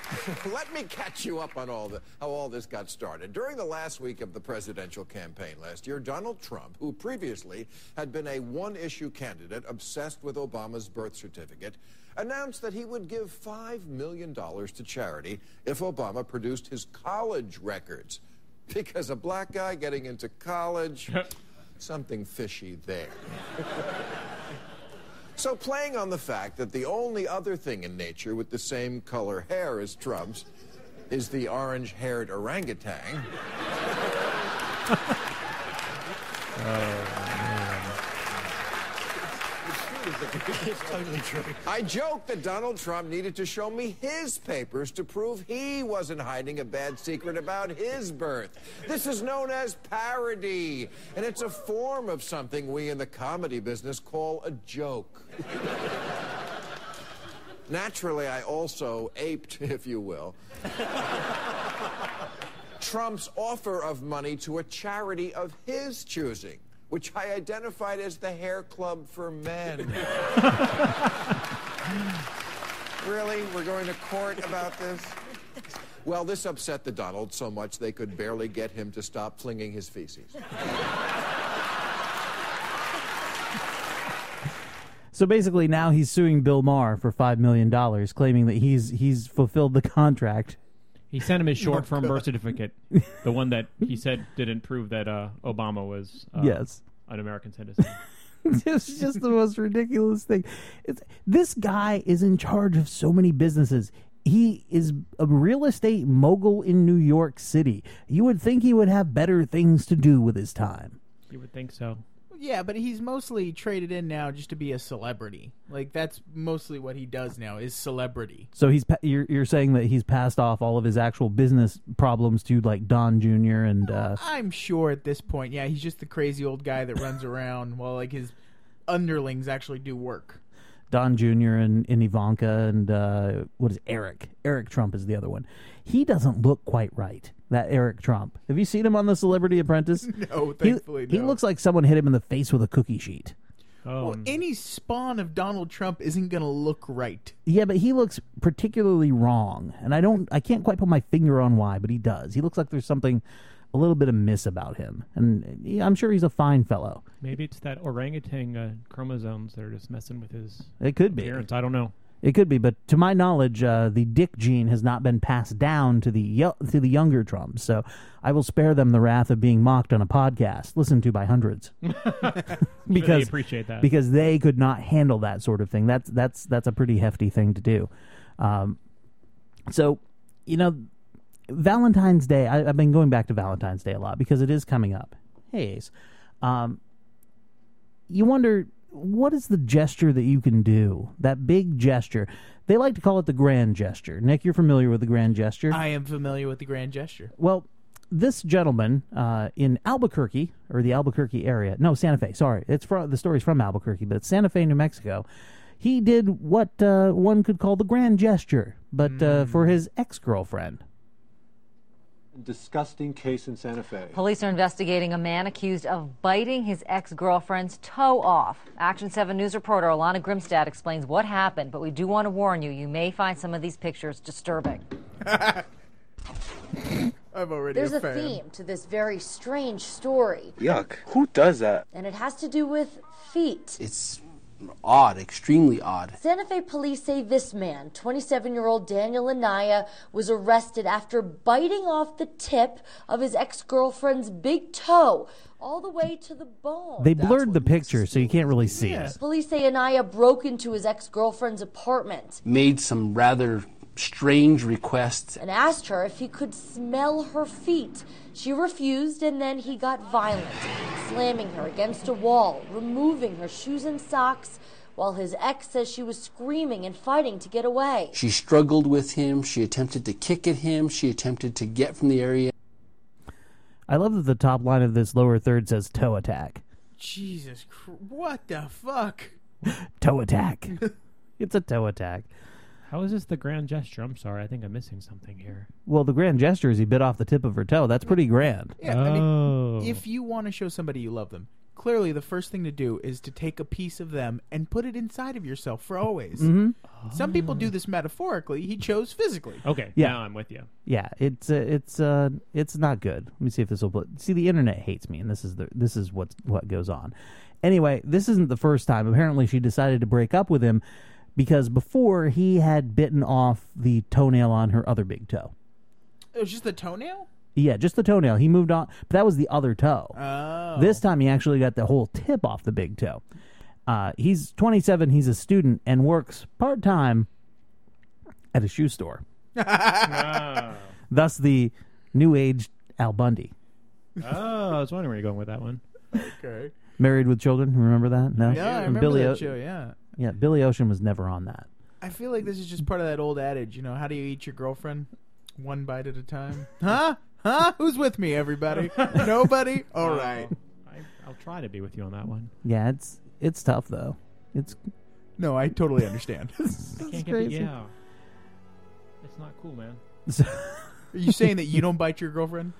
[SPEAKER 13] Let me catch you up on how all this got started. During the last week of the presidential campaign last year, Donald Trump, who previously had been a one-issue candidate obsessed with Obama's birth certificate, announced that he would give $5 million to charity if Obama produced his college records. Because a black guy getting into college, something fishy there. So playing on the fact that the only other thing in nature with the same color hair as Trump's is the orange-haired orangutan.
[SPEAKER 1] It's totally true.
[SPEAKER 13] I joked that Donald Trump needed to show me his papers to prove he wasn't hiding a bad secret about his birth. This is known as parody, and it's a form of something we in the comedy business call a joke. Naturally, I also aped, if you will, Trump's offer of money to a charity of his choosing, which I identified as the Hair Club for Men. Really? We're going to court about this? Well, this upset the Donald so much they could barely get him to stop flinging his feces.
[SPEAKER 3] So basically now he's suing Bill Maher for $5 million, claiming that he's fulfilled the contract.
[SPEAKER 2] He sent him his short form birth certificate, the one that he said didn't prove that Obama was
[SPEAKER 3] Yes.
[SPEAKER 2] an American citizen.
[SPEAKER 3] It's just the most ridiculous thing. This guy is in charge of so many businesses. He is a real estate mogul in New York City. You would think he would have better things to do with his time.
[SPEAKER 2] You would think so.
[SPEAKER 4] Yeah, but he's mostly traded in now just to be a celebrity. Like, that's mostly what he does now, is celebrity.
[SPEAKER 3] So you're saying that he's passed off all of his actual business problems to, like, Don Jr. and...
[SPEAKER 4] I'm sure at this point, yeah, he's just the crazy old guy that runs around while, like, his underlings actually do work.
[SPEAKER 3] Don Jr. and Ivanka and what is Eric? Eric Trump is the other one. He doesn't look quite right, that Eric Trump. Have you seen him on The Celebrity Apprentice?
[SPEAKER 4] No, thankfully
[SPEAKER 3] He looks like someone hit him in the face with a cookie sheet.
[SPEAKER 4] Well, any spawn of Donald Trump isn't going to look right.
[SPEAKER 3] Yeah, but he looks particularly wrong, and I can't quite put my finger on why, but he does. He looks like there's something a little bit amiss about him, and yeah, I'm sure he's a fine fellow.
[SPEAKER 2] Maybe it's that orangutan chromosomes that are just messing with his
[SPEAKER 3] It could
[SPEAKER 2] appearance.
[SPEAKER 3] be.
[SPEAKER 2] I don't know.
[SPEAKER 3] It could be, but to my knowledge, the dick gene has not been passed down to the younger Trumps. So I will spare them the wrath of being mocked on a podcast, listened to by hundreds,
[SPEAKER 2] because they appreciate that,
[SPEAKER 3] because they could not handle that sort of thing. That's a pretty hefty thing to do. So, Valentine's Day. I've been going back to Valentine's Day a lot because it is coming up. Hey, Ace. You wonder, what is the gesture that you can do? That big gesture. They like to call it the grand gesture. Nick, you're familiar with the grand gesture?
[SPEAKER 4] I am familiar with the grand gesture.
[SPEAKER 3] Well, this gentleman in Albuquerque, or the Albuquerque area. No, Santa Fe. Sorry. The story's from Albuquerque, but it's Santa Fe, New Mexico. He did what one could call the grand gesture, but for his ex-girlfriend.
[SPEAKER 14] Disgusting case in Santa Fe.
[SPEAKER 15] Police are investigating a man accused of biting his ex-girlfriend's toe off. Action 7 News reporter Alana Grimstad explains what happened, but we do want to warn you, you may find some of these pictures disturbing.
[SPEAKER 4] I'm already
[SPEAKER 16] There's
[SPEAKER 4] a fan.
[SPEAKER 16] theme to this very strange story,
[SPEAKER 17] Yuck. Who does that?
[SPEAKER 16] and it has to do with feet.
[SPEAKER 17] It's odd, extremely odd.
[SPEAKER 16] Santa Fe police say this man, 27-year-old Daniel Anaya, was arrested after biting off the tip of his ex-girlfriend's big toe all the way to the bone.
[SPEAKER 3] They blurred the picture, so you can't really see it.
[SPEAKER 16] Police say Anaya broke into his ex-girlfriend's apartment
[SPEAKER 17] Made some rather strange requests.
[SPEAKER 16] and asked her if he could smell her feet. She refused, and then he got violent, slamming her against a wall, removing her shoes and socks, while his ex says she was screaming and fighting to get away.
[SPEAKER 17] She struggled with him. She attempted to kick at him. She attempted to get from the area.
[SPEAKER 3] I love that the top line of this lower third says toe attack.
[SPEAKER 4] Jesus Christ. What the fuck?
[SPEAKER 3] Toe attack. It's a toe attack.
[SPEAKER 2] How is this the grand gesture? I'm sorry, I think I'm missing something here.
[SPEAKER 3] Well, the grand gesture is he bit off the tip of her toe. That's pretty grand.
[SPEAKER 4] Yeah, I mean, if you want to show somebody you love them, clearly the first thing to do is to take a piece of them and put it inside of yourself for always.
[SPEAKER 3] Mhm.
[SPEAKER 4] Some people do this metaphorically. He chose physically.
[SPEAKER 2] Okay,
[SPEAKER 3] Yeah.
[SPEAKER 2] now I'm with you.
[SPEAKER 3] Yeah, it's not good. Let me see if this will. See, the internet hates me, and this is what goes on. Anyway, this isn't the first time. Apparently, she decided to break up with him because before he had bitten off the toenail on her other big toe.
[SPEAKER 4] It was just the toenail?
[SPEAKER 3] Yeah, just the toenail. He moved on, but that was the other toe.
[SPEAKER 4] Oh.
[SPEAKER 3] This time, he actually got the whole tip off the big toe. He's 27. He's a student and works part-time at a shoe store. Thus, the new age Al Bundy.
[SPEAKER 2] Oh, I was wondering where you're going with that one.
[SPEAKER 4] Okay.
[SPEAKER 3] Married with Children. Remember that? No.
[SPEAKER 4] Yeah, I
[SPEAKER 3] And
[SPEAKER 4] remember that
[SPEAKER 3] O-
[SPEAKER 4] show, yeah.
[SPEAKER 3] Yeah, Billy Ocean was never on that.
[SPEAKER 4] I feel like this is just part of that old adage, you know, how do you eat your girlfriend? One bite at a time. Huh? Huh? Who's with me, everybody? Nobody? All right.
[SPEAKER 2] I'll try to be with you on that one.
[SPEAKER 3] Yeah, it's tough though. It's
[SPEAKER 4] No, I totally understand.
[SPEAKER 2] I can't get
[SPEAKER 3] crazy.
[SPEAKER 2] yeah. It's not cool, man.
[SPEAKER 4] Are you saying that you don't bite your girlfriend?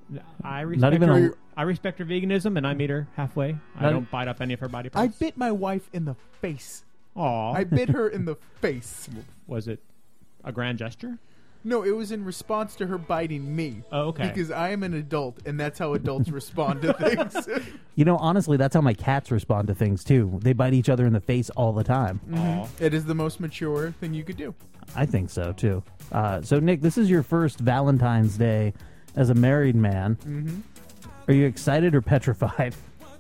[SPEAKER 2] I respect
[SPEAKER 3] even
[SPEAKER 2] her.
[SPEAKER 3] a-
[SPEAKER 2] I respect her veganism, and I meet her halfway. I
[SPEAKER 3] Not-
[SPEAKER 2] don't bite up any of her body
[SPEAKER 4] I
[SPEAKER 2] parts.
[SPEAKER 4] bit my wife in the face.
[SPEAKER 2] Aw.
[SPEAKER 4] I bit her in the face.
[SPEAKER 2] Was it a grand gesture?
[SPEAKER 4] No, it was in response to her biting me.
[SPEAKER 2] Oh, okay.
[SPEAKER 4] Because I am an adult, and that's how adults respond to things.
[SPEAKER 3] You know, honestly, that's how my cats respond to things too. They bite each other in the face all the time.
[SPEAKER 4] It is the most mature thing you could do.
[SPEAKER 3] I think so too. So, Nick, this is your first Valentine's Day as a married man.
[SPEAKER 4] Mhm.
[SPEAKER 3] Are you excited or petrified?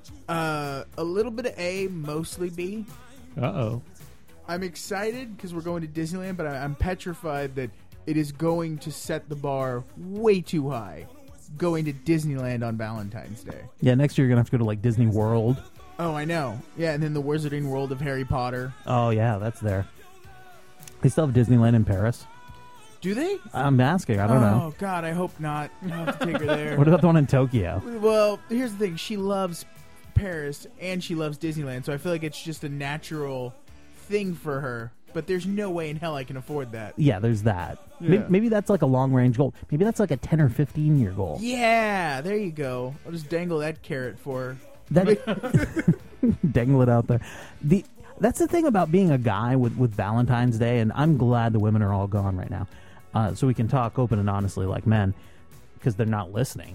[SPEAKER 4] A little bit of A, mostly B.
[SPEAKER 2] Uh-oh.
[SPEAKER 4] I'm excited because we're going to Disneyland, but I'm petrified that it is going to set the bar way too high. Going to Disneyland on Valentine's Day.
[SPEAKER 3] Yeah, next year you're gonna have to go to like Disney World.
[SPEAKER 4] Oh, I know. Yeah, and then the Wizarding World of Harry Potter.
[SPEAKER 3] Oh yeah, that's there. They still have Disneyland in Paris.
[SPEAKER 4] Do they?
[SPEAKER 3] I'm asking. I don't know.
[SPEAKER 4] Oh, God, I hope not. I'll have to take her there.
[SPEAKER 3] What about the one in Tokyo?
[SPEAKER 4] Well, here's the thing. She loves Paris and she loves Disneyland, so I feel like it's just a natural thing for her. But there's no way in hell I can afford that.
[SPEAKER 3] Yeah, there's that.
[SPEAKER 4] Yeah.
[SPEAKER 3] Maybe that's like a long range goal. Maybe that's like a 10 or 15 year goal.
[SPEAKER 4] Yeah, there you go. I'll just dangle that carrot for her.
[SPEAKER 3] That dangle it out there. That's the thing about being a guy with Valentine's Day, and I'm glad the women are all gone right now, so we can talk open and honestly like men, because they're not listening.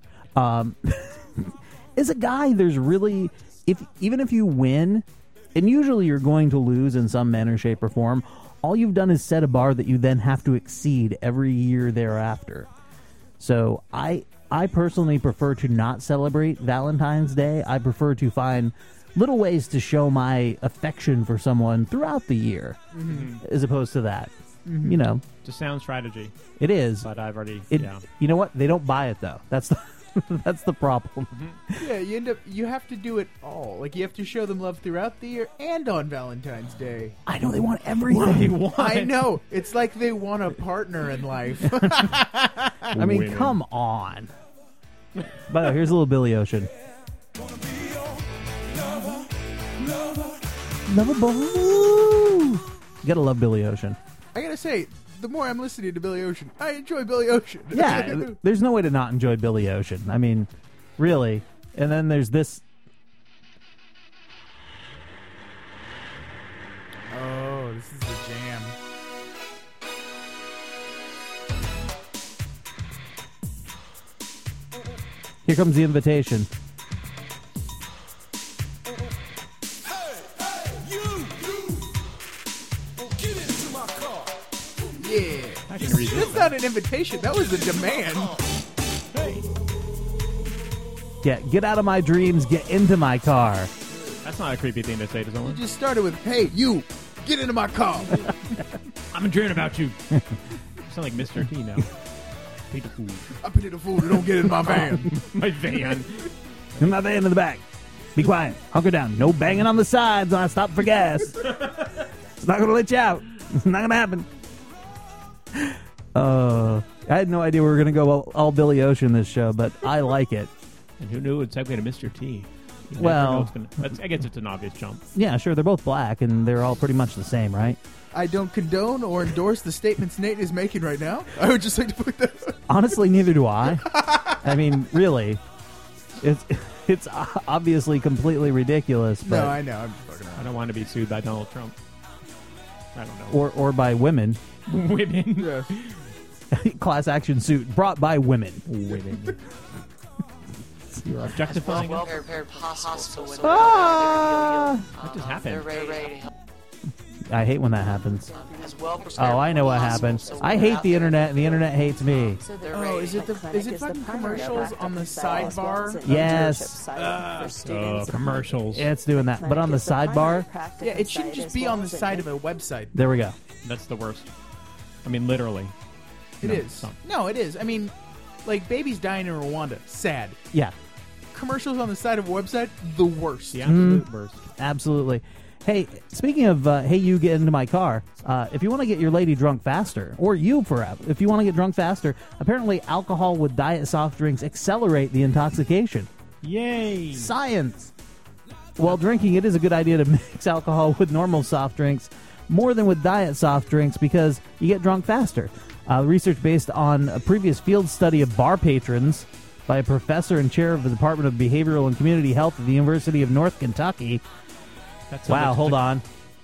[SPEAKER 3] As a guy, there's really, even if you win, and usually you're going to lose in some manner, shape, or form, all you've done is set a bar that you then have to exceed every year thereafter. So I personally prefer to not celebrate Valentine's Day. I prefer to find little ways to show my affection for someone throughout the year, as opposed to that. You know,
[SPEAKER 2] It's a sound strategy.
[SPEAKER 3] it is.
[SPEAKER 2] But I've already,
[SPEAKER 3] You know what? They don't buy it though. That's the that's the problem.
[SPEAKER 4] Yeah, you have to do it all. Like, you have to show them love throughout the year and on Valentine's Day.
[SPEAKER 3] I know they want everything.
[SPEAKER 4] I know. It's like they want a partner in life.
[SPEAKER 3] I mean,
[SPEAKER 2] Women.
[SPEAKER 3] come on. By the way, here's a little Billy Ocean. Lover boy. You gotta love Billy Ocean.
[SPEAKER 4] I gotta say, the more I'm listening to Billy Ocean, I enjoy Billy Ocean.
[SPEAKER 3] Yeah, there's no way to not enjoy Billy Ocean. I mean, really. And then there's this.
[SPEAKER 4] Oh, this is the jam.
[SPEAKER 3] Here comes the invitation.
[SPEAKER 4] Yeah.
[SPEAKER 2] I can resist
[SPEAKER 4] That's not an invitation. That was a demand.
[SPEAKER 3] Yeah, get out of my dreams, get into my car.
[SPEAKER 2] That's not a creepy thing to say to
[SPEAKER 4] You
[SPEAKER 2] someone.
[SPEAKER 4] just started with, hey, you, get into my car.
[SPEAKER 2] I'm dreaming about you. You sound like Mr. T now. Pay the food.
[SPEAKER 4] I pity the fool who don't get in my van.
[SPEAKER 2] My van.
[SPEAKER 3] In my van in the back. Be quiet. Hunker down. No banging on the sides when I stop for gas. It's not going to let you out. It's not going to happen. I had no idea we were going to go all Billy Ocean this show, but I like it.
[SPEAKER 2] And who knew it would segue to Mr. T? You never
[SPEAKER 3] Well-
[SPEAKER 2] know what's gonna, I guess it's an obvious jump.
[SPEAKER 3] Yeah, sure. They're both black, and they're all pretty much the same, right?
[SPEAKER 4] I don't condone or endorse the statements Nate is making right now. I would just like to put that.
[SPEAKER 3] Honestly, neither do I. I mean, really. It's It's obviously completely ridiculous. But
[SPEAKER 4] No, I know. I'm fucking around.
[SPEAKER 2] I don't want to be sued by Donald Trump. I don't know.
[SPEAKER 3] Or by women.
[SPEAKER 2] Women.
[SPEAKER 4] Yes.
[SPEAKER 3] Class action suit brought by women.
[SPEAKER 2] Women. You're objectifying.
[SPEAKER 14] Well prepared possible. So
[SPEAKER 2] What just happened?
[SPEAKER 14] they're ready to help.
[SPEAKER 3] I hate when that happens.
[SPEAKER 14] As well
[SPEAKER 3] Oh, I know what happened. I hate the internet, and the internet hates me.
[SPEAKER 4] Oh, is it fucking commercials on the sidebar?
[SPEAKER 3] Yes.
[SPEAKER 2] Commercials.
[SPEAKER 3] Yeah, it's doing that. But on the sidebar,
[SPEAKER 4] Yeah, it shouldn't just be on the side of a website.
[SPEAKER 3] there we go.
[SPEAKER 2] That's the worst. I mean, literally.
[SPEAKER 4] It
[SPEAKER 2] No,
[SPEAKER 4] is.
[SPEAKER 2] it's not.
[SPEAKER 4] No, it is. I mean, like babies dying in Rwanda. Sad.
[SPEAKER 3] Yeah.
[SPEAKER 4] Commercials on the side of a website. The worst.
[SPEAKER 2] The absolute worst.
[SPEAKER 3] Absolutely. Hey, speaking of, hey, you get into my car. If you want to get your lady drunk faster, or you if you want to get drunk faster, apparently alcohol with diet soft drinks accelerate the intoxication.
[SPEAKER 2] Yay!
[SPEAKER 3] Science. While drinking, it is a good idea to mix alcohol with normal soft drinks more than with diet soft drinks because you get drunk faster. Research based on a previous field study of bar patrons by a professor and chair of the Department of Behavioral and Community Health at the University of North Kentucky. Wow, hold on.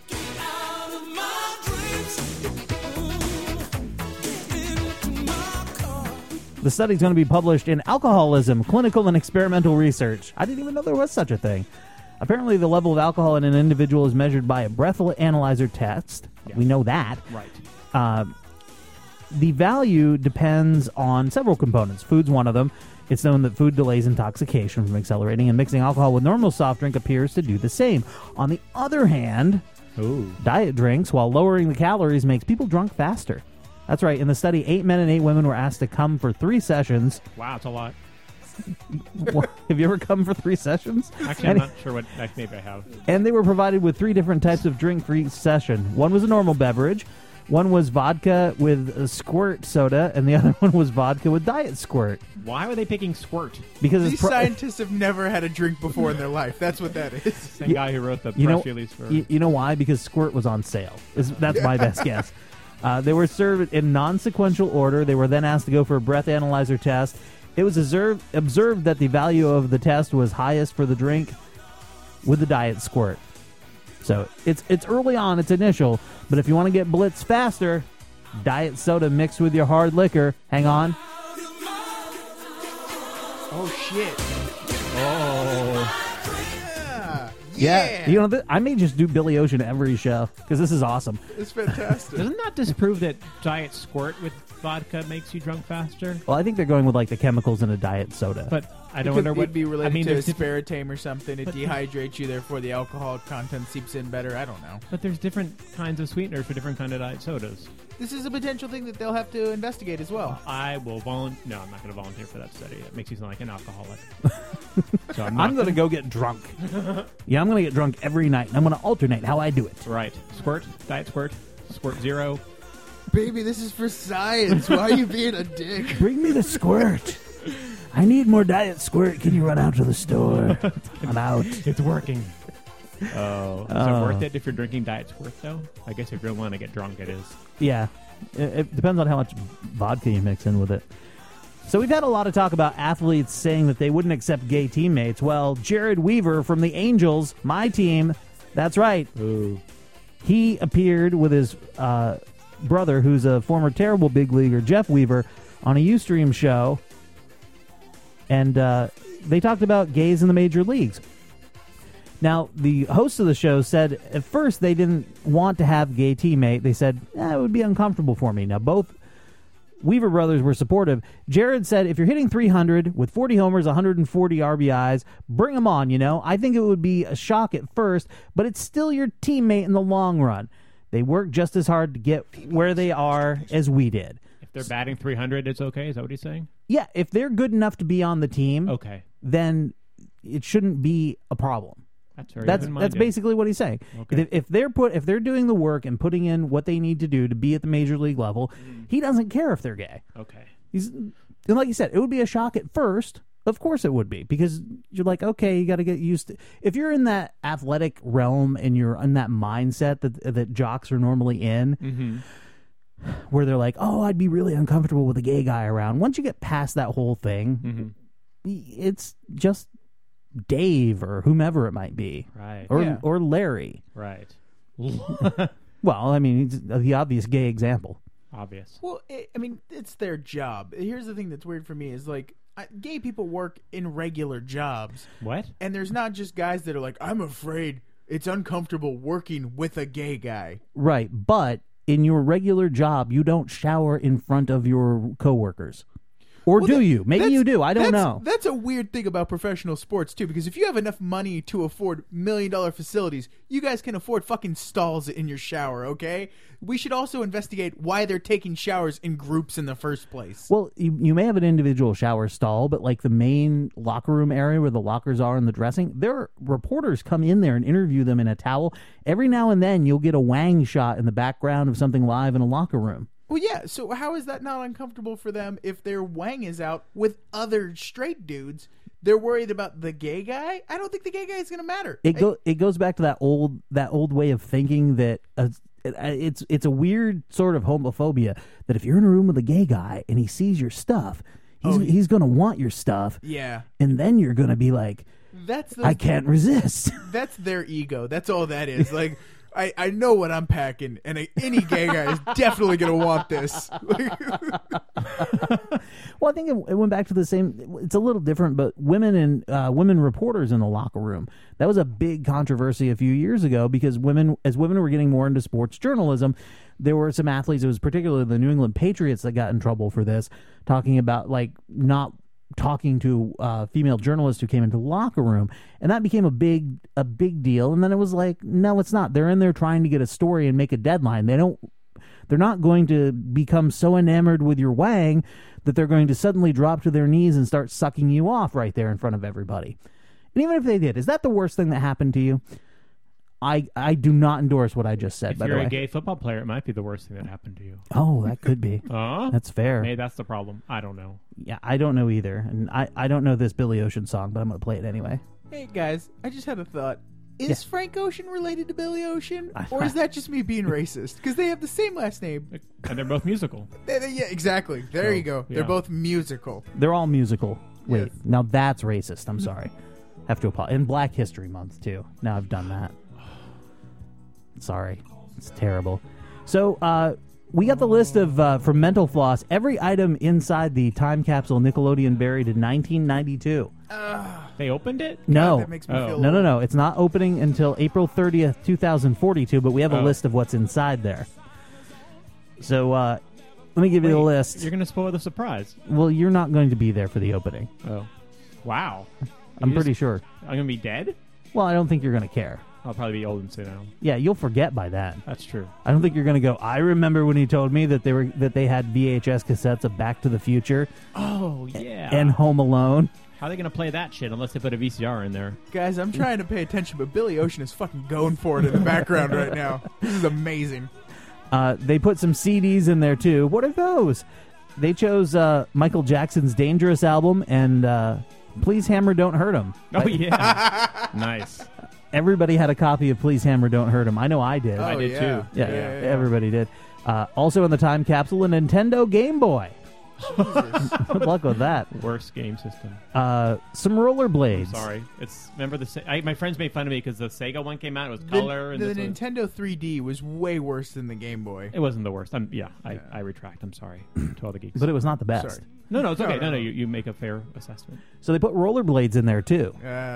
[SPEAKER 3] The study's going to be published in Alcoholism, Clinical and Experimental Research. I didn't even know there was such a thing. Apparently, the level of alcohol in an individual is measured by a breath analyzer test.
[SPEAKER 2] Yeah.
[SPEAKER 3] We know that.
[SPEAKER 2] Right.
[SPEAKER 3] The value depends on several components. Food's one of them. It's known that food delays intoxication from accelerating, and mixing alcohol with normal soft drink appears to do the same. On the other hand, diet drinks, while lowering the calories, makes people drunk faster. That's right. In the study, 8 men and 8 women were asked to come for 3 sessions.
[SPEAKER 2] Wow, it's a lot.
[SPEAKER 3] Have you ever come for 3 sessions?
[SPEAKER 2] Actually, I'm not sure what. Maybe I have.
[SPEAKER 3] And they were provided with 3 different types of drink for each session. One was a normal beverage. One was vodka with a squirt soda, and the other one was vodka with diet squirt.
[SPEAKER 2] Why were they picking squirt?
[SPEAKER 3] Because
[SPEAKER 4] These scientists have never had a drink before in their life. That's what that is.
[SPEAKER 2] Same guy who wrote the press release for.
[SPEAKER 3] You know why? Because squirt was on sale. That's my best guess. They were served in non-sequential order. They were then asked to go for a breath analyzer test. It was observed that the value of the test was highest for the drink with the diet squirt. So it's early on, it's initial, but if you want to get blitz faster, diet soda mixed with your hard liquor. Hang on.
[SPEAKER 4] Oh, shit.
[SPEAKER 3] Oh. Yeah. You know, I may just do Billy Ocean every show because this is awesome.
[SPEAKER 4] It's fantastic.
[SPEAKER 2] Doesn't that disprove that diet squirt with vodka makes you drunk faster?
[SPEAKER 3] Well, I think they're going with like the chemicals in a diet soda.
[SPEAKER 2] But I don't
[SPEAKER 4] It
[SPEAKER 2] wonder
[SPEAKER 4] could
[SPEAKER 2] what
[SPEAKER 4] be related to
[SPEAKER 2] there's
[SPEAKER 4] aspartame or something. It dehydrates you, therefore the alcohol content seeps in better. I don't know.
[SPEAKER 2] But there's different kinds of sweeteners for different kind of diet sodas.
[SPEAKER 4] This is a potential thing that they'll have to investigate as well.
[SPEAKER 2] I will volunteer. No, I'm not going to volunteer for that study. It makes you sound like an alcoholic. So
[SPEAKER 3] I'm going to go get drunk. Yeah, I'm going to get drunk every night. I'm going to alternate how I do it.
[SPEAKER 2] Right. Squirt, diet squirt, squirt zero.
[SPEAKER 4] Baby, this is for science. Why are you being a dick?
[SPEAKER 3] Bring me the squirt. I need more diet squirt. Can you run out to the store? I'm out.
[SPEAKER 2] It's working. Oh. Is it worth it if you're drinking diet squirt, though? I guess if you want to get drunk, it is.
[SPEAKER 3] Yeah. It depends on how much vodka you mix in with it. So we've had a lot of talk about athletes saying that they wouldn't accept gay teammates. Well, Jared Weaver from the Angels, my team, that's right.
[SPEAKER 2] Ooh.
[SPEAKER 3] He appeared with his brother, who's a former terrible big leaguer, Jeff Weaver, on a Ustream show. And they talked about gays in the major leagues. Now, the host of the show said at first they didn't want to have a gay teammate. They said, it would be uncomfortable for me. Now, both Weaver brothers were supportive. Jared said, if you're hitting 300 with 40 homers, 140 RBIs, bring them on, you know. I think it would be a shock at first, but it's still your teammate in the long run. They work just as hard to get where they are as we did.
[SPEAKER 2] If they're batting 300, it's okay? Is that what he's saying?
[SPEAKER 3] Yeah, if they're good enough to be on the team,
[SPEAKER 2] okay,
[SPEAKER 3] then it shouldn't be a problem.
[SPEAKER 2] That's very
[SPEAKER 3] That's basically what he's saying.
[SPEAKER 2] Okay.
[SPEAKER 3] If they're doing the work and putting in what they need to do to be at the major league level, he doesn't care if they're gay.
[SPEAKER 2] Okay.
[SPEAKER 3] And like you said, it would be a shock at first. Of course it would be, because you're like, okay, you got to get used to. If you're in that athletic realm and you're in that mindset that jocks are normally in, where they're like, oh, I'd be really uncomfortable with a gay guy around. Once you get past that whole thing, it's just Dave or whomever it might be.
[SPEAKER 2] Right.
[SPEAKER 3] Or Larry.
[SPEAKER 2] Right.
[SPEAKER 3] Well, I mean, it's the obvious gay example.
[SPEAKER 2] Obvious.
[SPEAKER 4] Well, I mean, it's their job. Here's the thing that's weird for me is like, gay people work in regular jobs.
[SPEAKER 2] What?
[SPEAKER 4] And there's not just guys that are like, I'm afraid it's uncomfortable working with a gay guy.
[SPEAKER 3] Right, but in your regular job, you don't shower in front of your coworkers. Or do you? Maybe you do. I don't know.
[SPEAKER 4] That's a weird thing about professional sports, too, because if you have enough money to afford million-dollar facilities, you guys can afford fucking stalls in your shower, okay? We should also investigate why they're taking showers in groups in the first place.
[SPEAKER 3] Well, you may have an individual shower stall, but like the main locker room area where the lockers are in the dressing, reporters come in there and interview them in a towel. Every now and then, you'll get a wang shot in the background of something live in a locker room.
[SPEAKER 4] Well, yeah, so how is that not uncomfortable for them if their wang is out with other straight dudes? They're worried about the gay guy? I don't think the gay guy is going to matter.
[SPEAKER 3] It goes back to that old way of thinking that it's a weird sort of homophobia that if you're in a room with a gay guy and he sees your stuff, he's going to want your stuff.
[SPEAKER 4] Yeah.
[SPEAKER 3] And then you're going to be like, I can't resist.
[SPEAKER 4] That's their ego. That's all that is. Like, I know what I'm packing, and any gay guy is definitely going to want this.
[SPEAKER 3] Well, I think it went back to the same. It's a little different, but women reporters in the locker room. That was a big controversy a few years ago because as women were getting more into sports journalism, there were some athletes. It was particularly the New England Patriots that got in trouble for this, talking about like not talking to female journalists who came into the locker room, and that became a big deal. And then it was like, no, it's not. They're in there trying to get a story and make a deadline. They're not going to become so enamored with your wang that they're going to suddenly drop to their knees and start sucking you off right there in front of everybody. And even if they did, is that the worst thing that happened to you? I do not endorse what I just said.
[SPEAKER 2] If
[SPEAKER 3] by
[SPEAKER 2] you're
[SPEAKER 3] the way,
[SPEAKER 2] a gay football player, it might be the worst thing that happened to you.
[SPEAKER 3] Oh, that could be. That's fair.
[SPEAKER 2] Maybe that's the problem. I don't know.
[SPEAKER 3] Yeah, I don't know either, and I don't know this Billy Ocean song, but I'm going to play it anyway.
[SPEAKER 4] Hey, guys, I just had a thought. Is Frank Ocean related to Billy Ocean? Or is that just me being racist? Because they have the same last name.
[SPEAKER 2] And they're both musical.
[SPEAKER 4] Yeah, exactly. There you go. They're both musical.
[SPEAKER 3] They're all musical. Wait, now that's racist. I'm sorry. Have to apologize. In Black History Month, too. Now I've done that. Sorry. It's terrible. So, we got the list of, from Mental Floss, every item inside the time capsule Nickelodeon buried in 1992.
[SPEAKER 2] They opened it?
[SPEAKER 3] No.
[SPEAKER 4] that makes me feel
[SPEAKER 3] No. It's not opening until April 30th, 2042, but we have a list of what's inside there. So, let me give you the list.
[SPEAKER 2] You're going to spoil the surprise.
[SPEAKER 3] Well, you're not going to be there for the opening.
[SPEAKER 2] Oh. Wow.
[SPEAKER 3] I'm pretty sure.
[SPEAKER 2] I'm going to be dead?
[SPEAKER 3] Well, I don't think you're going to care.
[SPEAKER 2] I'll probably be old and sit down.
[SPEAKER 3] Yeah, you'll forget by that.
[SPEAKER 2] That's true.
[SPEAKER 3] I don't think you're going to go, I remember when he told me that they had VHS cassettes of Back to the Future.
[SPEAKER 2] Oh, yeah.
[SPEAKER 3] And Home Alone.
[SPEAKER 2] How are they going to play that shit unless they put a VCR in there?
[SPEAKER 4] Guys, I'm trying to pay attention, but Billy Ocean is fucking going for it in the background right now. This is amazing.
[SPEAKER 3] They put some CDs in there, too. What are those? They chose Michael Jackson's Dangerous album and Please Hammer Don't Hurt Him.
[SPEAKER 2] Oh, yeah. Nice.
[SPEAKER 3] Everybody had a copy of Please Hammer Don't Hurt Him. I know I did.
[SPEAKER 2] I did, too.
[SPEAKER 3] Yeah, everybody did. Also in the time capsule, a Nintendo Game Boy. Good luck with that.
[SPEAKER 2] Worst game system.
[SPEAKER 3] Some rollerblades.
[SPEAKER 2] Sorry. Remember my friends made fun of me because the Sega one came out. It was color.
[SPEAKER 4] The Nintendo 3D was way worse than the Game Boy.
[SPEAKER 2] It wasn't the worst. I retract. I'm sorry to all the geeks.
[SPEAKER 3] But it was not the best.
[SPEAKER 4] Sorry.
[SPEAKER 2] No, it's okay. No, you make a fair assessment.
[SPEAKER 3] So they put rollerblades in there too.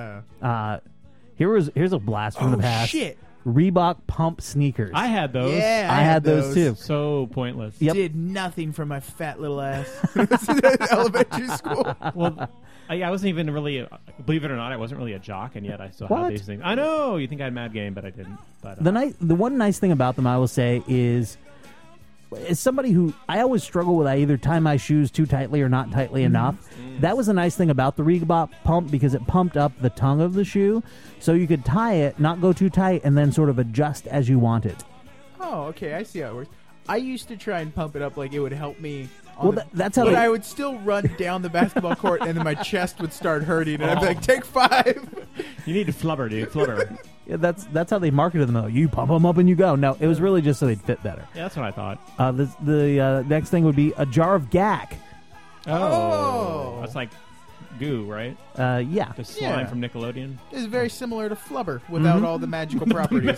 [SPEAKER 3] Here's a blast from the past.
[SPEAKER 4] Shit.
[SPEAKER 3] Reebok pump sneakers.
[SPEAKER 2] I had those.
[SPEAKER 4] Yeah,
[SPEAKER 3] I had those too.
[SPEAKER 2] So pointless.
[SPEAKER 3] Yep.
[SPEAKER 4] Did nothing for my fat little ass. Elementary school.
[SPEAKER 2] Well, I wasn't even really, believe it or not, I wasn't really a jock, and yet I still had these things. I know you think I had mad game, but I didn't. But
[SPEAKER 3] the one nice thing about them, I will say, is as somebody who I always struggle with, I either tie my shoes too tightly or not tightly enough. That was a nice thing about the Reebok pump because it pumped up the tongue of the shoe, so you could tie it, not go too tight, and then sort of adjust as you wanted.
[SPEAKER 4] Oh, okay, I see how it works. I used to try and pump it up like it would help me.
[SPEAKER 3] That's how.
[SPEAKER 4] But I would still run down the basketball court, and then my chest would start hurting, and I'd be like, "Take 5."
[SPEAKER 2] You need to flubber, dude. Flubber.
[SPEAKER 3] Yeah, that's how they marketed them, though. You pump them up and you go. No, it was really just so they'd fit better.
[SPEAKER 2] Yeah, that's what I thought.
[SPEAKER 3] The next thing would be a jar of Gak.
[SPEAKER 2] Oh. That's like goo, right?
[SPEAKER 3] Yeah.
[SPEAKER 2] The slime
[SPEAKER 4] Yeah.
[SPEAKER 2] from Nickelodeon.
[SPEAKER 4] It's very similar to Flubber without all the magical properties.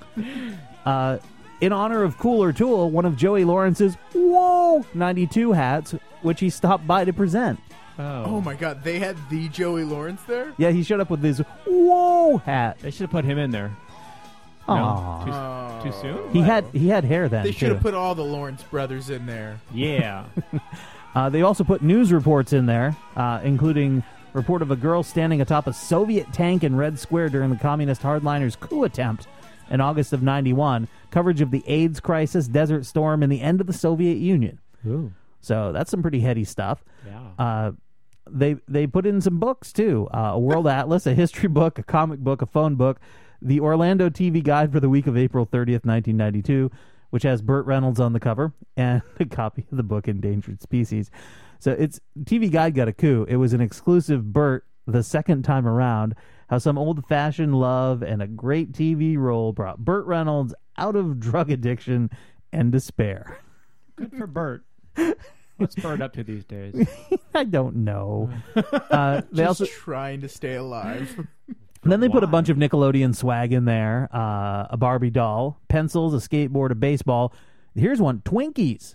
[SPEAKER 3] In honor of Cooler Tool, one of Joey Lawrence's 92 hats, which he stopped by to present.
[SPEAKER 4] Oh my God, they had the Joey Lawrence there?
[SPEAKER 3] Yeah, he showed up with his whoa hat.
[SPEAKER 2] They should have put him in there.
[SPEAKER 3] Aw.
[SPEAKER 2] No? Too soon?
[SPEAKER 3] He had hair then.
[SPEAKER 4] They should have
[SPEAKER 3] too.
[SPEAKER 4] put all the Lawrence brothers in there.
[SPEAKER 2] Yeah.
[SPEAKER 3] They also put news reports in there, including report of a girl standing atop a Soviet tank in Red Square during the communist hardliners' coup attempt in August of 91, coverage of the AIDS crisis, Desert Storm, and the end of the Soviet Union.
[SPEAKER 2] Ooh.
[SPEAKER 3] So that's some pretty heady stuff.
[SPEAKER 2] Yeah.
[SPEAKER 3] They put in some books, too. A world atlas, a history book, a comic book, a phone book, the Orlando TV Guide for the week of April 30th, 1992, which has Burt Reynolds on the cover, and a copy of the book Endangered Species. So it's TV Guide got a coup. It was an exclusive Burt the second time around, how some old-fashioned love and a great TV role brought Burt Reynolds out of drug addiction and despair.
[SPEAKER 2] Good for Burt. What's Burt up to these days?
[SPEAKER 3] I don't know. They
[SPEAKER 4] Just
[SPEAKER 3] also
[SPEAKER 4] trying to stay alive.
[SPEAKER 3] Then they put a bunch of Nickelodeon swag in there, a Barbie doll, pencils, a skateboard, a baseball. Here's one, Twinkies.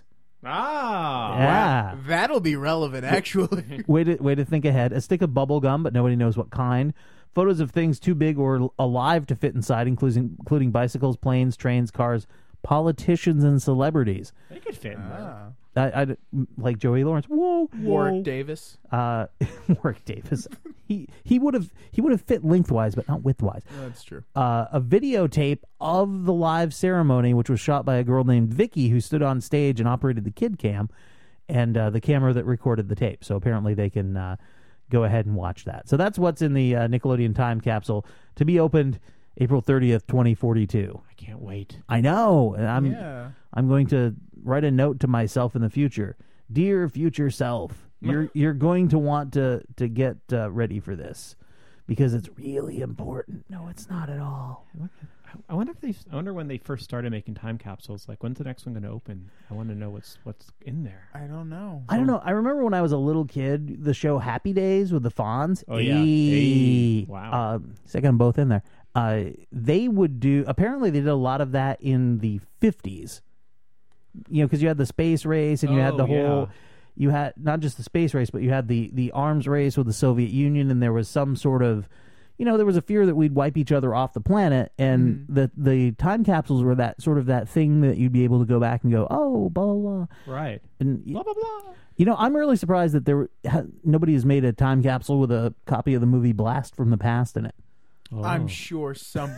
[SPEAKER 2] Ah.
[SPEAKER 3] Yeah.
[SPEAKER 4] That'll be relevant, actually.
[SPEAKER 3] Way to think ahead. A stick of bubble gum, but nobody knows what kind. Photos of things too big or alive to fit inside, including bicycles, planes, trains, cars, politicians, and celebrities.
[SPEAKER 2] They could fit in there.
[SPEAKER 3] I like Joey Lawrence. Whoa,
[SPEAKER 4] Warwick Davis.
[SPEAKER 3] Warwick Davis. He would have fit lengthwise, but not widthwise.
[SPEAKER 4] That's true.
[SPEAKER 3] A videotape of the live ceremony, which was shot by a girl named Vicky, who stood on stage and operated the kid cam, and the camera that recorded the tape. So apparently they can go ahead and watch that. So that's what's in the Nickelodeon time capsule to be opened April 30th, 2042.
[SPEAKER 2] I can't wait.
[SPEAKER 3] I know. And
[SPEAKER 4] Yeah.
[SPEAKER 3] I'm going to write a note to myself in the future. Dear future self, you're going to want to get ready for this because it's really important. No, it's not at all.
[SPEAKER 2] I wonder when they first started making time capsules. Like, when's the next one going to open? I want to know what's in there.
[SPEAKER 4] I don't know.
[SPEAKER 3] I don't know. I remember when I was a little kid, the show Happy Days with the Fonz.
[SPEAKER 2] Oh, yeah.
[SPEAKER 3] Hey.
[SPEAKER 2] Wow.
[SPEAKER 3] So I got them both in there. They would do, apparently they did a lot of that in the 50s. You know, because you had the space race and you had the whole, you had not just the space race, but you had the arms race with the Soviet Union, and there was some sort of, you know, there was a fear that we'd wipe each other off the planet, and the time capsules were that sort of that thing that you'd be able to go back and go, oh, blah, blah, blah.
[SPEAKER 2] Right.
[SPEAKER 3] And,
[SPEAKER 2] Blah, blah, blah.
[SPEAKER 3] you know, I'm really surprised that nobody has made a time capsule with a copy of the movie Blast from the Past in it.
[SPEAKER 4] I'm sure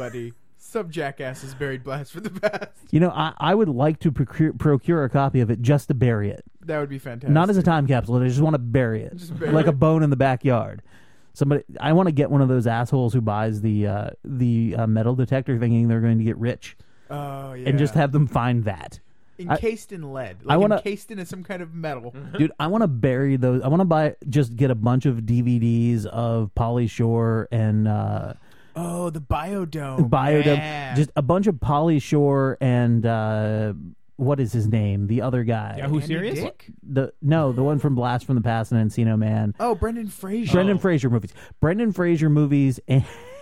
[SPEAKER 4] some jackass has buried Blast from the Past.
[SPEAKER 3] You know, I would like to procure a copy of it just to bury it.
[SPEAKER 4] That would be fantastic.
[SPEAKER 3] Not as a time capsule. I just want to bury it.
[SPEAKER 4] Just bury
[SPEAKER 3] like
[SPEAKER 4] it.
[SPEAKER 3] a bone in the backyard. I want to get one of those assholes who buys the metal detector thinking they're going to get rich.
[SPEAKER 4] Oh, yeah.
[SPEAKER 3] And just have them find that.
[SPEAKER 4] Encased in lead.
[SPEAKER 3] I wanna-
[SPEAKER 4] encased in some kind of metal.
[SPEAKER 3] Dude, I want to bury those. I want to get a bunch of DVDs of Pauly Shore and...
[SPEAKER 4] Oh, the Biodome. Yeah.
[SPEAKER 3] Just a bunch of Pauly Shore and what is his name? The other guy.
[SPEAKER 2] Yahoo Serious?
[SPEAKER 4] Dick?
[SPEAKER 3] The one from Blast from the Past and Encino Man.
[SPEAKER 4] Oh, Brendan Fraser.
[SPEAKER 3] Brendan Fraser movies. Brendan Fraser movies and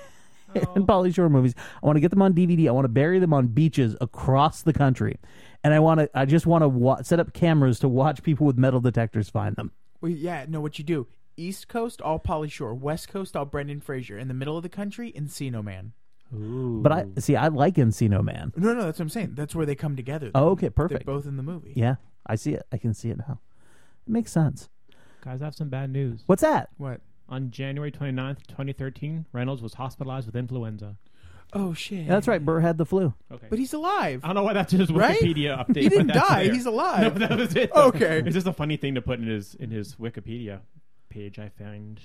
[SPEAKER 3] Pauly Shore movies. I want to get them on DVD. I want to bury them on beaches across the country. And I just want to set up cameras to watch people with metal detectors find them.
[SPEAKER 4] Well, yeah, no, what you do. East Coast, all Pauly Shore. West Coast, all Brendan Fraser. In the middle of the country, Encino Man.
[SPEAKER 2] Ooh.
[SPEAKER 3] But I like Encino Man.
[SPEAKER 4] No, that's what I'm saying. That's where they come together.
[SPEAKER 3] Oh, okay, perfect.
[SPEAKER 4] They're both in the movie.
[SPEAKER 3] Yeah, I see it. I can see it now. It makes sense.
[SPEAKER 2] Guys, I have some bad news.
[SPEAKER 3] What's that?
[SPEAKER 4] What?
[SPEAKER 2] On January 29th, 2013, Reynolds was hospitalized with influenza.
[SPEAKER 4] Oh, shit.
[SPEAKER 3] Yeah, that's right. Burr had the flu.
[SPEAKER 2] Okay.
[SPEAKER 4] But he's alive.
[SPEAKER 2] I don't know why that's his
[SPEAKER 4] Right?
[SPEAKER 2] Wikipedia update.
[SPEAKER 4] He didn't
[SPEAKER 2] but that's
[SPEAKER 4] die.
[SPEAKER 2] there.
[SPEAKER 4] He's alive.
[SPEAKER 2] No, that was it.
[SPEAKER 4] Okay.
[SPEAKER 2] It's just a funny thing to put in his Wikipedia page, I find.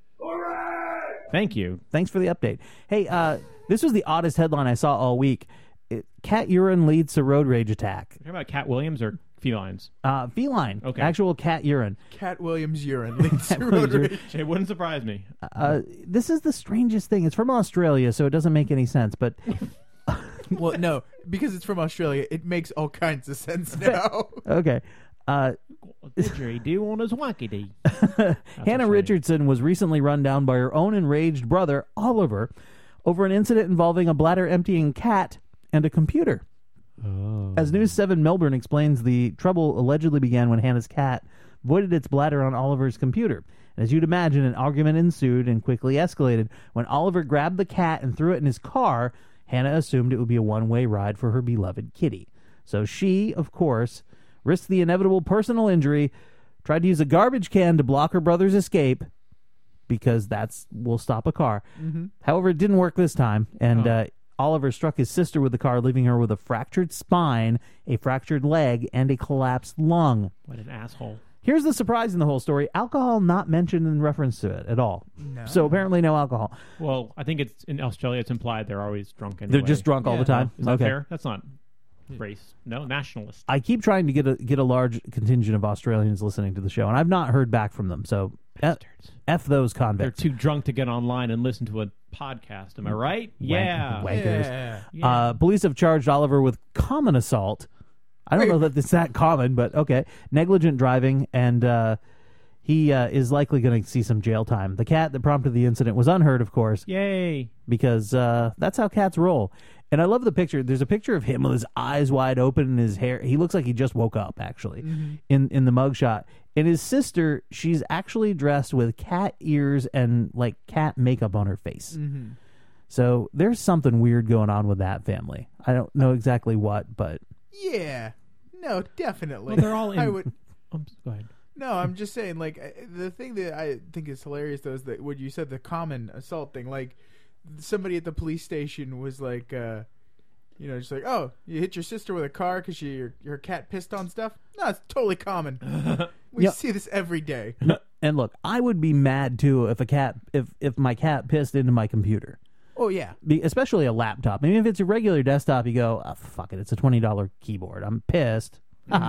[SPEAKER 2] Thank you.
[SPEAKER 3] Thanks for the update. Hey, this was the oddest headline I saw all week. Cat urine leads to road rage attack.
[SPEAKER 2] You're talking about Cat Williams or felines?
[SPEAKER 3] Feline.
[SPEAKER 2] Okay.
[SPEAKER 3] Actual cat urine.
[SPEAKER 4] Cat Williams urine leads to road rage.
[SPEAKER 2] It wouldn't surprise me.
[SPEAKER 3] This is the strangest thing. It's from Australia, so it doesn't make any sense. But
[SPEAKER 4] Well, no, because it's from Australia, it makes all kinds of sense now.
[SPEAKER 3] okay.
[SPEAKER 2] Didgeridoo on his wonky dee.
[SPEAKER 3] Hannah Richardson was recently run down by her own enraged brother, Oliver, over an incident involving a bladder-emptying cat and a computer. As News 7 Melbourne explains, the trouble allegedly began when Hannah's cat voided its bladder on Oliver's computer. And as you'd imagine, an argument ensued and quickly escalated. When Oliver grabbed the cat and threw it in his car, Hannah assumed it would be a one-way ride for her beloved kitty. So she, of course, risked the inevitable personal injury, tried to use a garbage can to block her brother's escape, because will stop a car. However, it didn't work this time, and Oliver struck his sister with the car, leaving her with a fractured spine, a fractured leg, and a collapsed lung.
[SPEAKER 2] What an asshole.
[SPEAKER 3] Here's the surprise in the whole story. Alcohol not mentioned in reference to it at all.
[SPEAKER 4] No.
[SPEAKER 3] So apparently no alcohol.
[SPEAKER 2] Well, I think it's in Australia it's implied they're always drunk anyway.
[SPEAKER 3] They're just drunk all the time?
[SPEAKER 2] Is that
[SPEAKER 3] Okay.
[SPEAKER 2] fair? That's not race. No, nationalist.
[SPEAKER 3] I keep trying to get a large contingent of Australians listening to the show, and I've not heard back from them. So F those
[SPEAKER 2] They're
[SPEAKER 3] convicts.
[SPEAKER 2] too drunk to get online and listen to a podcast. Am I right? Yeah.
[SPEAKER 3] Wankers.
[SPEAKER 2] Yeah.
[SPEAKER 3] Police have charged Oliver with common assault. I don't know that it's that common, but okay. Negligent driving, and he is likely going to see some jail time. The cat that prompted the incident was unhurt, of course.
[SPEAKER 2] Yay.
[SPEAKER 3] Because that's how cats roll. And I love the picture. There's a picture of him with his eyes wide open and his hair. He looks like he just woke up, actually, in the mugshot. And his sister, she's actually dressed with cat ears and, like, cat makeup on her face. So there's something weird going on with that family. I don't know exactly what, but...
[SPEAKER 4] Yeah. No, definitely.
[SPEAKER 2] Well, they're all in...
[SPEAKER 4] I would...
[SPEAKER 2] Go ahead.
[SPEAKER 4] No, I'm just saying, like, the thing that I think is hilarious, though, is that what you said, the common assault thing. Like, somebody at the police station was like, just like, oh, you hit your sister with a car because your cat pissed on stuff? No, it's totally common. We see this every day.
[SPEAKER 3] No, and look, I would be mad, too, if my cat pissed into my computer.
[SPEAKER 4] Oh, yeah.
[SPEAKER 3] Especially a laptop. I mean, if it's a regular desktop, you go, oh, fuck it, it's a $20 keyboard. I'm pissed.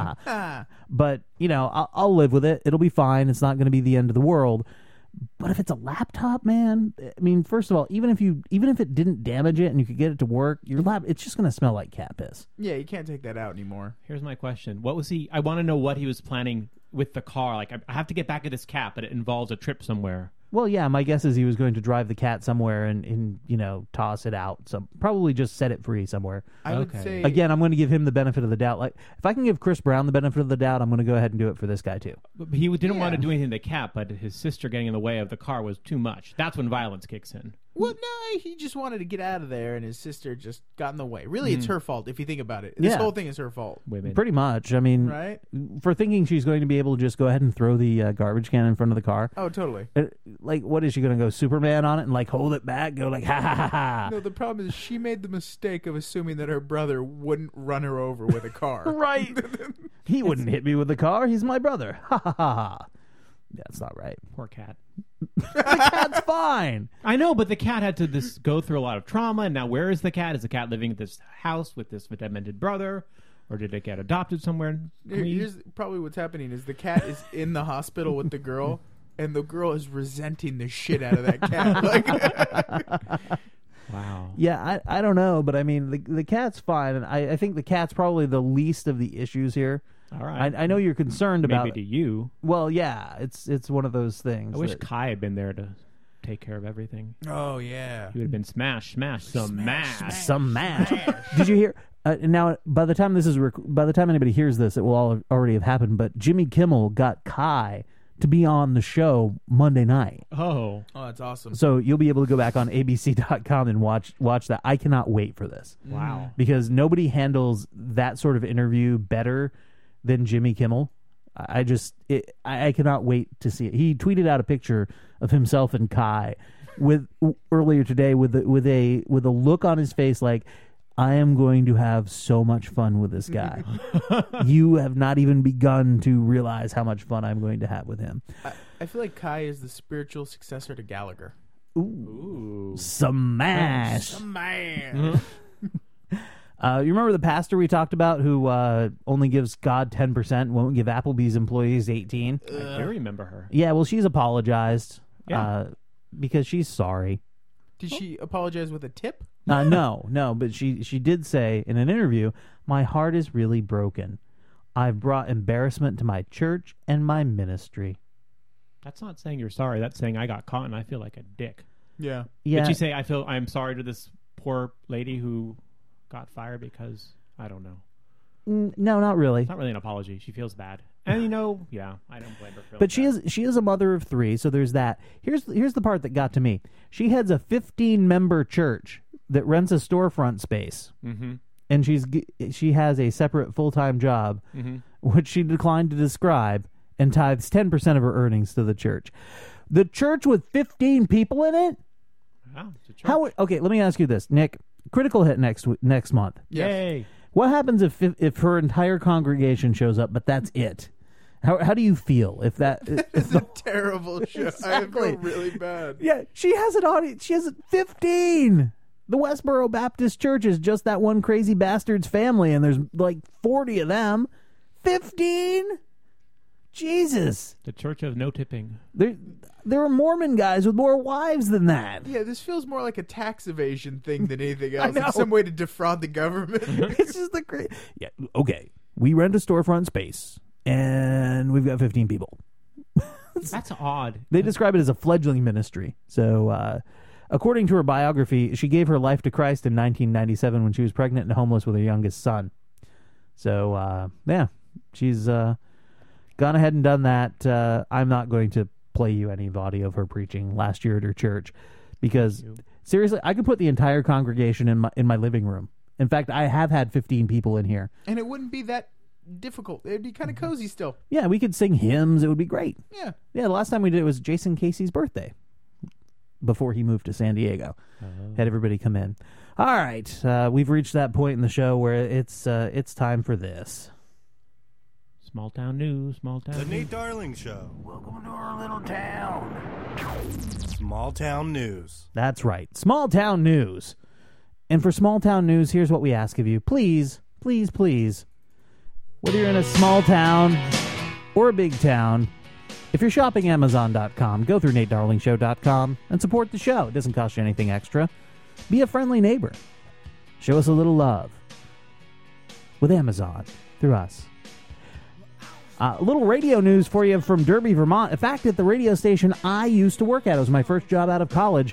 [SPEAKER 3] But, I'll live with it. It'll be fine. It's not going to be the end of the world. But if it's a laptop, man, I mean, first of all, even if it didn't damage it and you could get it to work, it's just going to smell like cat piss.
[SPEAKER 4] Yeah, you can't take that out anymore.
[SPEAKER 2] Here's my question. I want to know what he was planning with the car. Like, I have to get back at this cat, but it involves a trip somewhere.
[SPEAKER 3] Well, yeah, my guess is he was going to drive the cat somewhere and toss it out. So probably just set it free somewhere.
[SPEAKER 4] I would say...
[SPEAKER 3] Again, I'm going to give him the benefit of the doubt. Like, if I can give Chris Brown the benefit of the doubt, I'm going to go ahead and do it for this guy, too.
[SPEAKER 2] But he didn't want to do anything to the cat, but his sister getting in the way of the car was too much. That's when violence kicks in.
[SPEAKER 4] Well, no, he just wanted to get out of there, and his sister just got in the way. Really, it's her fault, if you think about it. This whole thing is her fault.
[SPEAKER 2] Women.
[SPEAKER 3] Pretty much. I mean,
[SPEAKER 4] right?
[SPEAKER 3] For thinking she's going to be able to just go ahead and throw the garbage can in front of the car.
[SPEAKER 4] Oh, totally.
[SPEAKER 3] Like, what is she going to go Superman on it and, like, hold it back? Go like, ha, ha, ha, ha.
[SPEAKER 4] No, the problem is she made the mistake of assuming that her brother wouldn't run her over with a car.
[SPEAKER 3] Right. He wouldn't hit me with the car. He's my brother. Ha, ha, ha, ha. That's not right.
[SPEAKER 2] Poor cat.
[SPEAKER 3] The cat's fine.
[SPEAKER 2] I know, but the cat had to go through a lot of trauma, and now where is the cat? Is the cat living at this house with this demented brother, or did it get adopted somewhere?
[SPEAKER 4] Here's probably what's happening is the cat is in the hospital with the girl, and the girl is resenting the shit out of that cat.
[SPEAKER 2] Wow.
[SPEAKER 3] Yeah, I don't know, but I mean, the cat's fine, and I think the cat's probably the least of the issues here.
[SPEAKER 2] All right.
[SPEAKER 3] I know you're concerned about...
[SPEAKER 2] Maybe to you.
[SPEAKER 3] Well, yeah, it's one of those things.
[SPEAKER 2] I wish Kai had been there to take care of everything.
[SPEAKER 4] Oh, yeah.
[SPEAKER 2] He would have been smash. Some mash.
[SPEAKER 3] Did you hear... now, by the time anybody hears this, it will already have happened, but Jimmy Kimmel got Kai to be on the show Monday night.
[SPEAKER 2] Oh,
[SPEAKER 4] that's awesome.
[SPEAKER 3] So you'll be able to go back on abc.com and watch that. I cannot wait for this.
[SPEAKER 2] Wow.
[SPEAKER 3] Because nobody handles that sort of interview better than Jimmy Kimmel. I cannot wait to see it. He tweeted out a picture of himself and Kai earlier today with a look on his face like, I am going to have so much fun with this guy. You have not even begun to realize how much fun I'm going to have with him.
[SPEAKER 4] I feel like Kai is the spiritual successor to Gallagher.
[SPEAKER 3] Ooh. Smash.
[SPEAKER 4] Smash.
[SPEAKER 3] You remember the pastor we talked about who only gives God 10%, won't give Applebee's employees 18?
[SPEAKER 2] I remember her.
[SPEAKER 3] Yeah, well, she's apologized.
[SPEAKER 2] Yeah.
[SPEAKER 3] Because she's sorry.
[SPEAKER 4] Did she apologize with a tip?
[SPEAKER 3] No, but she did say in an interview, my heart is really broken. I've brought embarrassment to my church and my ministry.
[SPEAKER 2] That's not saying you're sorry. That's saying I got caught and I feel like a dick.
[SPEAKER 4] Yeah.
[SPEAKER 3] Yeah.
[SPEAKER 2] Did she say I'm sorry to this poor lady who got fired because I don't know.
[SPEAKER 3] No, not really.
[SPEAKER 2] It's not really an apology. She feels bad. And yeah, I don't blame her for
[SPEAKER 3] But she is a mother of 3, so there's that. Here's the part that got to me. She heads a 15-member church that rents a storefront space.
[SPEAKER 2] Mm-hmm.
[SPEAKER 3] And she has a separate full-time job, which she declined to describe, and tithes 10% of her earnings to the church. The church with 15 people in it?
[SPEAKER 2] Wow, it's a church.
[SPEAKER 3] Okay, let me ask you this, Nick. Critical Hit next month.
[SPEAKER 2] Yes. Yay.
[SPEAKER 3] What happens if her entire congregation shows up, but that's it? How do you feel if that?
[SPEAKER 4] It's a terrible show.
[SPEAKER 3] Exactly.
[SPEAKER 4] I feel really bad.
[SPEAKER 3] Yeah, she has an audience. She has 15. The Westboro Baptist Church is just that one crazy bastard's family, and there's like 40 of them. 15? Jesus.
[SPEAKER 2] The Church of No Tipping.
[SPEAKER 3] There are Mormon guys with more wives than that.
[SPEAKER 4] Yeah, this feels more like a tax evasion thing than anything else.
[SPEAKER 3] I know.
[SPEAKER 4] It's some way to defraud the government.
[SPEAKER 3] It's just the great. Yeah, okay. We rent a storefront space, and we've got 15 people.
[SPEAKER 2] That's odd.
[SPEAKER 3] They describe it as a fledgling ministry. So, according to her biography, she gave her life to Christ in 1997 when she was pregnant and homeless with her youngest son. So, yeah, she's gone ahead and done that. I'm not going to play you any audio of her preaching last year at her church because, seriously, I could put the entire congregation in my living room. In fact, I have had 15 people in here.
[SPEAKER 4] And it wouldn't be that difficult. It'd be kind of cozy still.
[SPEAKER 3] Yeah, we could sing hymns. It would be great.
[SPEAKER 4] Yeah.
[SPEAKER 3] Yeah, the last time we did it was Jason Casey's birthday before he moved to San Diego. Had everybody come in. All right, we've reached that point in the show where it's time for this.
[SPEAKER 2] Small town news, small town
[SPEAKER 1] The
[SPEAKER 2] news.
[SPEAKER 1] Nate Darling Show.
[SPEAKER 3] Welcome to our little town.
[SPEAKER 1] Small town news.
[SPEAKER 3] That's right, small town news. And for small town news, here's what we ask of you. Please, please, please, whether you're in a small town or a big town, if you're shopping Amazon.com, go through NateDarlingShow.com and support the show. It doesn't cost you anything extra. Be a friendly neighbor. Show us a little love with Amazon through us. A little radio news for you from Derby, Vermont. In fact, at the radio station I used to work at, it was my first job out of college,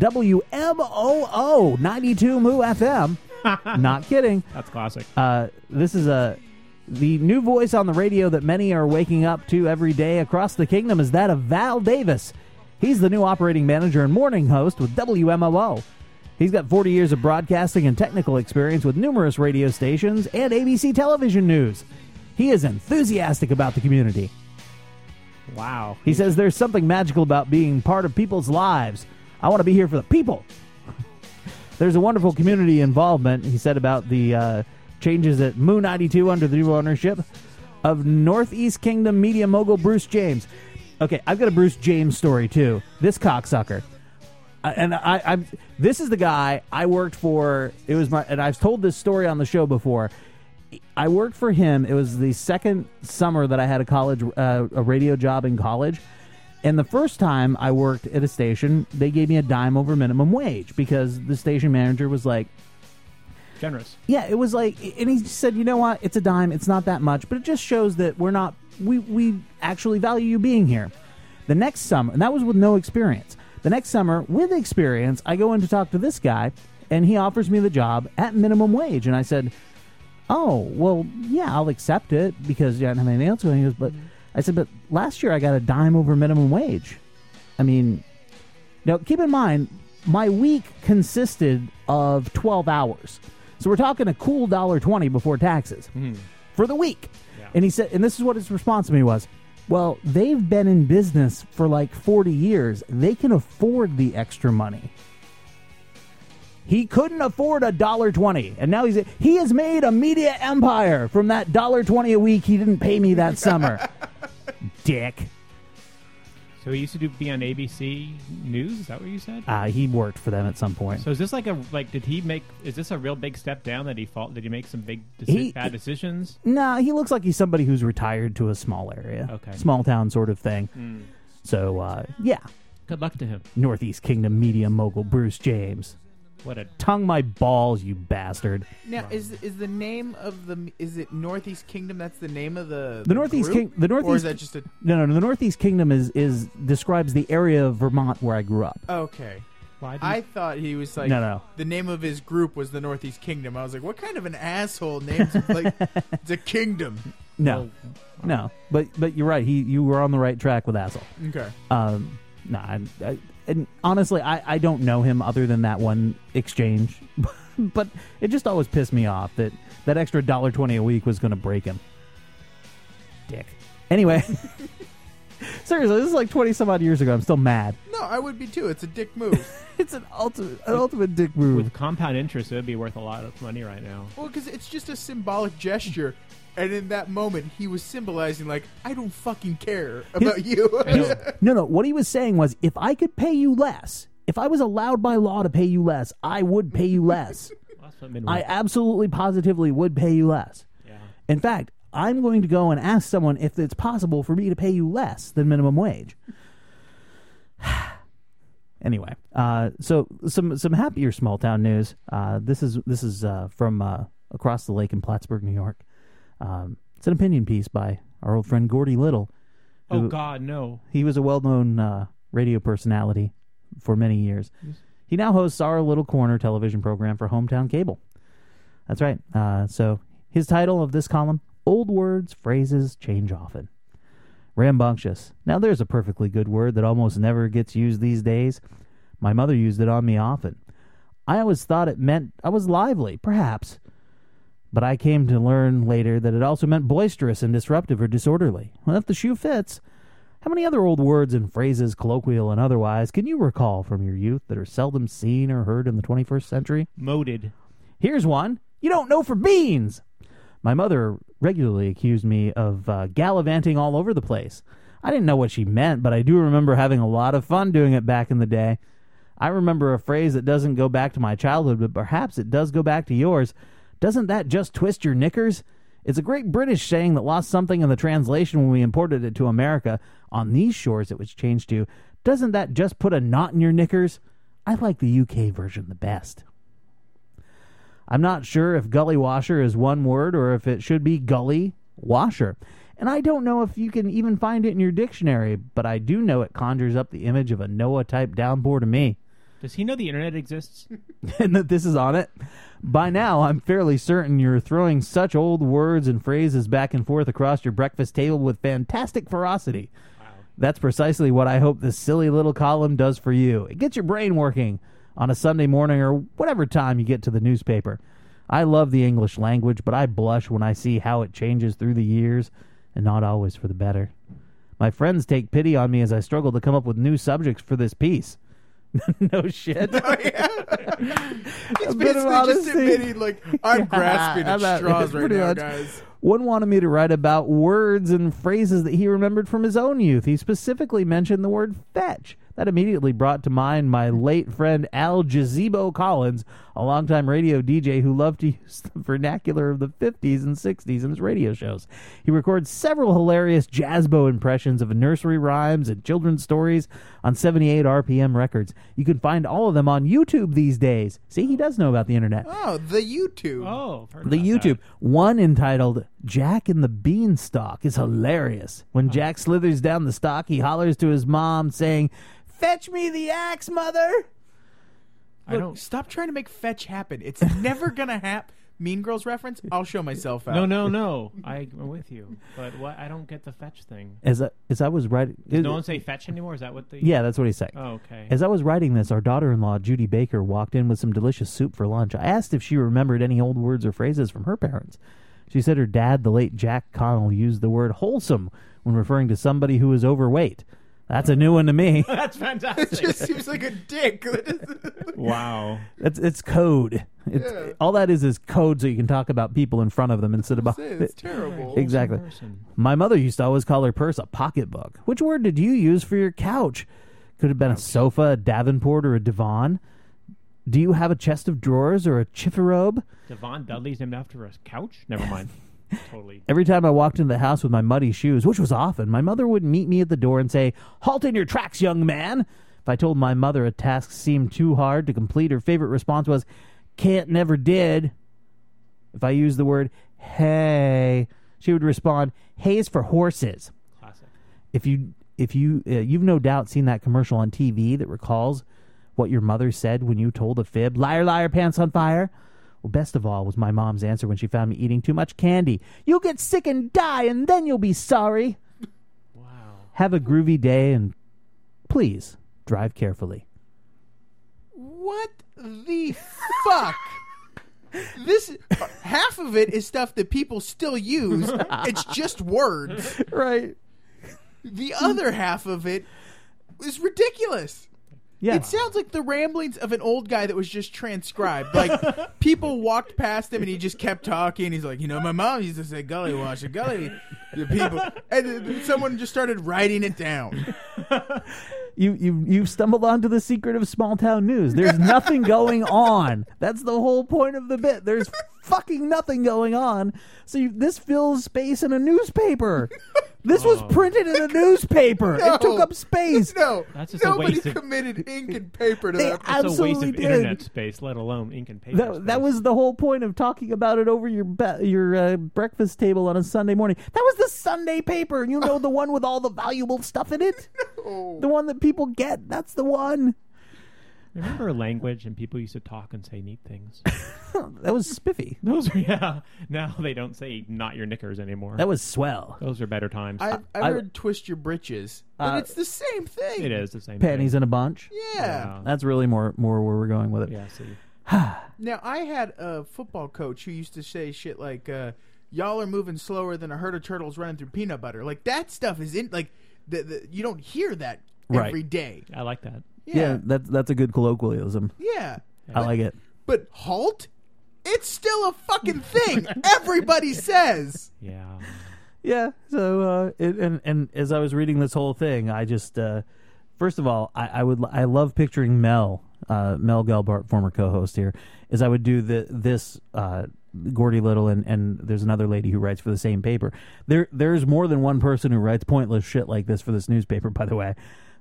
[SPEAKER 3] WMOO 92 Moo FM. Not kidding.
[SPEAKER 2] That's classic.
[SPEAKER 3] This is the new voice on the radio that many are waking up to every day across the kingdom is that of Val Davis. He's the new operating manager and morning host with WMOO. He's got 40 years of broadcasting and technical experience with numerous radio stations and ABC television news. He is enthusiastic about the community.
[SPEAKER 2] Wow.
[SPEAKER 3] He says there's something magical about being part of people's lives. I want to be here for the people. There's a wonderful community involvement, he said, about the changes at Moo 92 under the new ownership of Northeast Kingdom media mogul Bruce James. Okay, I've got a Bruce James story, too. This cocksucker. I'm this is the guy I worked for. It was and I've told this story on the show before. I worked for him. It was the second summer that I had a radio job in college. And the first time I worked at a station, they gave me a dime over minimum wage because the station manager was like,
[SPEAKER 2] generous.
[SPEAKER 3] Yeah, it was like, and he said, you know what? It's a dime. It's not that much, but it just shows that we actually value you being here. The next summer, and that was with no experience. The next summer, with experience, I go in to talk to this guy, and he offers me the job at minimum wage. And I said, oh, well, yeah, I'll accept it because I don't have anything else going. He goes, but I said, but last year I got a dime over minimum wage. I mean, now keep in mind, my week consisted of 12 hours. So we're talking a cool $1.20 before taxes for the week. Yeah. And he said, and this is what his response to me was, well, they've been in business for like 40 years. They can afford the extra money. He couldn't afford $1.20, and now he has made a media empire from that $1.20 a week he didn't pay me that summer. Dick.
[SPEAKER 2] So he used to be on ABC News? Is that what you said?
[SPEAKER 3] He worked for them at some point.
[SPEAKER 2] So is this is this a real big step down that did he make some big bad decisions?
[SPEAKER 3] No, he looks like he's somebody who's retired to a small area.
[SPEAKER 2] Okay.
[SPEAKER 3] Small town sort of thing. So, yeah.
[SPEAKER 2] Good luck to him.
[SPEAKER 3] Northeast Kingdom media mogul Bruce James.
[SPEAKER 2] What a
[SPEAKER 3] Tongue my balls, you bastard.
[SPEAKER 4] Now, is the name of is it Northeast Kingdom? That's the name of the
[SPEAKER 3] Northeast
[SPEAKER 4] group?
[SPEAKER 3] The Northeast.
[SPEAKER 4] Or is that just a?
[SPEAKER 3] No. The Northeast Kingdom is describes the area of Vermont where I grew up.
[SPEAKER 4] Okay. I thought he was like
[SPEAKER 3] No.
[SPEAKER 4] the name of his group was the Northeast Kingdom. I was like, what kind of an asshole names like it's a kingdom?
[SPEAKER 3] No, but you're right. You were on the right track with asshole.
[SPEAKER 4] Okay.
[SPEAKER 3] No, and honestly, I don't know him other than that one exchange, but it just always pissed me off that extra $1.20 a week was going to break him. Dick. Anyway, seriously, this is like 20 some odd years ago. I'm still mad.
[SPEAKER 4] No, I would be too. It's a dick move.
[SPEAKER 3] It's an ultimate dick move.
[SPEAKER 2] With compound interest, it would be worth a lot of money right now.
[SPEAKER 4] Well, because it's just a symbolic gesture. And in that moment, he was symbolizing, like, I don't fucking care about you.
[SPEAKER 3] No. What he was saying was, if I could pay you less, if I was allowed by law to pay you less, I would pay you less. I absolutely, positively would pay you less.
[SPEAKER 2] Yeah.
[SPEAKER 3] In fact, I'm going to go and ask someone if it's possible for me to pay you less than minimum wage. Anyway, so some happier small town news. This is from across the lake in Plattsburgh, New York. It's an opinion piece by our old friend Gordy Little.
[SPEAKER 2] Oh, God, no.
[SPEAKER 3] He was a well-known radio personality for many years. He now hosts our Little Corner television program for Hometown Cable. That's right. So his title of this column, Old Words, Phrases Change Often. Rambunctious. Now there's a perfectly good word that almost never gets used these days. My mother used it on me often. I always thought it meant I was lively, perhaps. But I came to learn later that it also meant boisterous and disruptive or disorderly. Well, if the shoe fits. How many other old words and phrases, colloquial and otherwise, can you recall from your youth that are seldom seen or heard in the 21st century?
[SPEAKER 2] Moded.
[SPEAKER 3] Here's one. You don't know for beans. My mother regularly accused me of gallivanting all over the place. I didn't know what she meant, but I do remember having a lot of fun doing it back in the day. I remember a phrase that doesn't go back to my childhood, but perhaps it does go back to yours. Doesn't that just twist your knickers? It's a great British saying that lost something in the translation when we imported it to America. On these shores it was changed to, doesn't that just put a knot in your knickers? I like the UK version the best. I'm not sure if gully washer is one word or if it should be gully washer. And I don't know if you can even find it in your dictionary, but I do know it conjures up the image of a Noah-type downpour to me.
[SPEAKER 2] Does he know the internet exists?
[SPEAKER 3] And that this is on it? By now, I'm fairly certain you're throwing such old words and phrases back and forth across your breakfast table with fantastic ferocity. Wow. That's precisely what I hope this silly little column does for you. It gets your brain working on a Sunday morning or whatever time you get to the newspaper. I love the English language, but I blush when I see how it changes through the years, and not always for the better. My friends take pity on me as I struggle to come up with new subjects for this piece. No shit.
[SPEAKER 4] Oh, yeah. He's basically just admitting, like, I'm grasping at straws right now, guys.
[SPEAKER 3] One wanted me to write about words and phrases that he remembered from his own youth. He specifically mentioned the word fetch. That immediately brought to mind my late friend Al Gazebo Collins, a longtime radio DJ who loved to use the vernacular of the 50s and 60s in his radio shows. He records several hilarious jazzbo impressions of nursery rhymes and children's stories on 78 RPM records. You can find all of them on YouTube these days. See, he does know about the internet.
[SPEAKER 4] Oh, the YouTube.
[SPEAKER 2] Oh,
[SPEAKER 3] the YouTube. One entitled Jack and the Beanstalk is hilarious. When Jack slithers down the stalk, he hollers to his mom saying, "Fetch me the axe, mother."
[SPEAKER 4] Look, stop trying to make fetch happen. It's never gonna happen. Mean Girls reference? I'll show myself out.
[SPEAKER 2] No. I'm with you. But what? I don't get the fetch thing.
[SPEAKER 3] As I was writing...
[SPEAKER 2] Does no one say fetch anymore? Is that what the...
[SPEAKER 3] Yeah, that's what he's saying.
[SPEAKER 2] Oh, okay.
[SPEAKER 3] As I was writing this, our daughter-in-law, Judy Baker, walked in with some delicious soup for lunch. I asked if she remembered any old words or phrases from her parents. She said her dad, the late Jack Connell, used the word wholesome when referring to somebody who was overweight. That's a new one to me.
[SPEAKER 2] That's fantastic.
[SPEAKER 4] It just seems like a dick.
[SPEAKER 2] Wow.
[SPEAKER 3] It's code.
[SPEAKER 4] Yeah.
[SPEAKER 3] All that is code so you can talk about people in front of them instead of...
[SPEAKER 4] It's terrible.
[SPEAKER 3] Exactly. My mother used to always call her purse a pocketbook. Which word did you use for your couch? Could have been a sofa, a davenport, or a divan. Do you have a chest of drawers or a chifforobe?
[SPEAKER 2] Devon Dudley's named after a couch? Never mind. Totally.
[SPEAKER 3] Every time I walked into the house with my muddy shoes, which was often, my mother would meet me at the door and say, "Halt in your tracks, young man." If I told my mother a task seemed too hard to complete, her favorite response was, "Can't, never did." If I used the word "hey," she would respond, "Hay's for horses."
[SPEAKER 2] Classic.
[SPEAKER 3] You've no doubt seen that commercial on TV that recalls what your mother said when you told a fib. "Liar, liar, pants on fire." Well, best of all was my mom's answer when she found me eating too much candy. "You'll get sick and die, and then you'll be sorry."
[SPEAKER 2] Wow.
[SPEAKER 3] Have a groovy day, and please drive carefully.
[SPEAKER 4] What the fuck? This half of it is stuff that people still use. It's just words.
[SPEAKER 3] Right.
[SPEAKER 4] The other half of it is ridiculous.
[SPEAKER 3] Yeah.
[SPEAKER 4] It sounds like the ramblings of an old guy that was just transcribed. Like, people walked past him and he just kept talking. He's like, my mom used to say gully wash, gully the people. And then someone just started writing it down.
[SPEAKER 3] You've stumbled onto the secret of small town news. There's nothing going on. That's the whole point of the bit. There's fucking nothing going on. So this fills space in a newspaper. This was printed in a newspaper.
[SPEAKER 4] No.
[SPEAKER 3] It took up space.
[SPEAKER 4] No,
[SPEAKER 2] That's just
[SPEAKER 4] nobody
[SPEAKER 2] a waste of...
[SPEAKER 4] committed ink and paper to that.
[SPEAKER 2] That's a waste
[SPEAKER 3] absolutely
[SPEAKER 2] of
[SPEAKER 3] did.
[SPEAKER 2] internet space, let alone ink and paper space.
[SPEAKER 3] That was the whole point of talking about it over your breakfast table on a Sunday morning. That was the Sunday paper. The one with all the valuable stuff in it?
[SPEAKER 4] No.
[SPEAKER 3] The one that people get. That's the one.
[SPEAKER 2] Remember language and people used to talk and say neat things?
[SPEAKER 3] That was spiffy.
[SPEAKER 2] Yeah. Now they don't say not your knickers anymore.
[SPEAKER 3] That was swell.
[SPEAKER 2] Those are better times.
[SPEAKER 4] I heard twist your britches, but it's the same thing.
[SPEAKER 2] It is the same
[SPEAKER 3] Panties
[SPEAKER 2] thing.
[SPEAKER 3] in a bunch.
[SPEAKER 4] Yeah.
[SPEAKER 3] That's really more where we're going with it.
[SPEAKER 2] Yeah, see.
[SPEAKER 4] Now, I had a football coach who used to say shit like, y'all are moving slower than a herd of turtles running through peanut butter. Like, that stuff is in, like, you don't hear that every day.
[SPEAKER 2] I like that.
[SPEAKER 3] Yeah, that's a good colloquialism.
[SPEAKER 4] Yeah.
[SPEAKER 3] I like it.
[SPEAKER 4] But halt? It's still a fucking thing. Everybody says.
[SPEAKER 2] Yeah.
[SPEAKER 3] Yeah. So, and as I was reading this whole thing, I just, first of all, I love picturing Mel Gelbart, former co-host here, as I would do this Gordy Little and there's another lady who writes for the same paper. There's more than one person who writes pointless shit like this for this newspaper, by the way.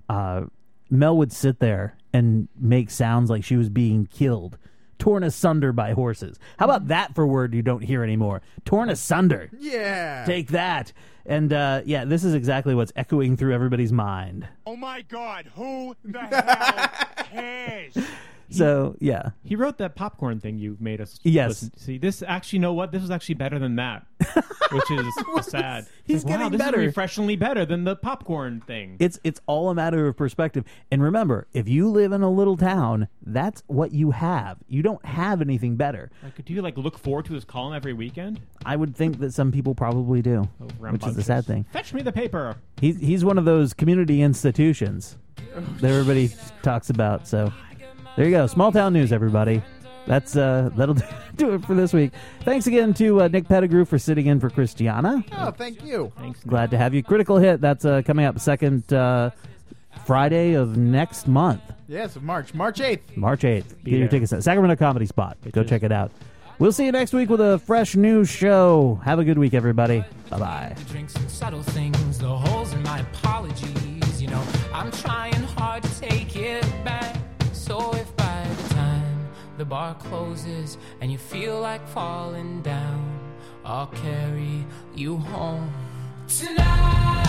[SPEAKER 3] Mel would sit there and make sounds like she was being killed, torn asunder by horses. How about that for a word you don't hear anymore? Torn asunder.
[SPEAKER 4] Yeah.
[SPEAKER 3] Take that. And, this is exactly what's echoing through everybody's mind.
[SPEAKER 18] Oh, my God. Who the hell cares?
[SPEAKER 3] So, yeah.
[SPEAKER 2] He wrote that popcorn thing you made us
[SPEAKER 3] Yes.
[SPEAKER 2] listen. See, this actually, you know what? This was actually better than that, which is sad.
[SPEAKER 3] He's
[SPEAKER 2] Wow,
[SPEAKER 3] getting
[SPEAKER 2] this
[SPEAKER 3] better.
[SPEAKER 2] is refreshingly better than the popcorn thing.
[SPEAKER 3] It's all a matter of perspective. And remember, if you live in a little town, that's what you have. You don't have anything better.
[SPEAKER 2] Like, do you look forward to his column every weekend?
[SPEAKER 3] I would think that some people probably do, which is the sad thing.
[SPEAKER 2] Fetch me the paper.
[SPEAKER 3] He's one of those community institutions that everybody talks about. So there you go. Small town news, everybody. That'll do it for this week. Thanks again to Nick Pettigrew for sitting in for Christiana.
[SPEAKER 4] Oh, thank you.
[SPEAKER 2] Thanks.
[SPEAKER 3] Glad to have you. Critical Hit, that's coming up second Friday of next month.
[SPEAKER 4] Yes, March 8th.
[SPEAKER 3] March 8th.
[SPEAKER 2] Be
[SPEAKER 3] Get your
[SPEAKER 2] there.
[SPEAKER 3] tickets at Sacramento Comedy Spot. Go check it out. We'll see you next week with a fresh new show. Have a good week, everybody. Bye-bye.
[SPEAKER 19] Drinks and subtle things, the holes in my apologies. I'm trying hard to take it back. So if by the time the bar closes and you feel like falling down, I'll carry you home tonight.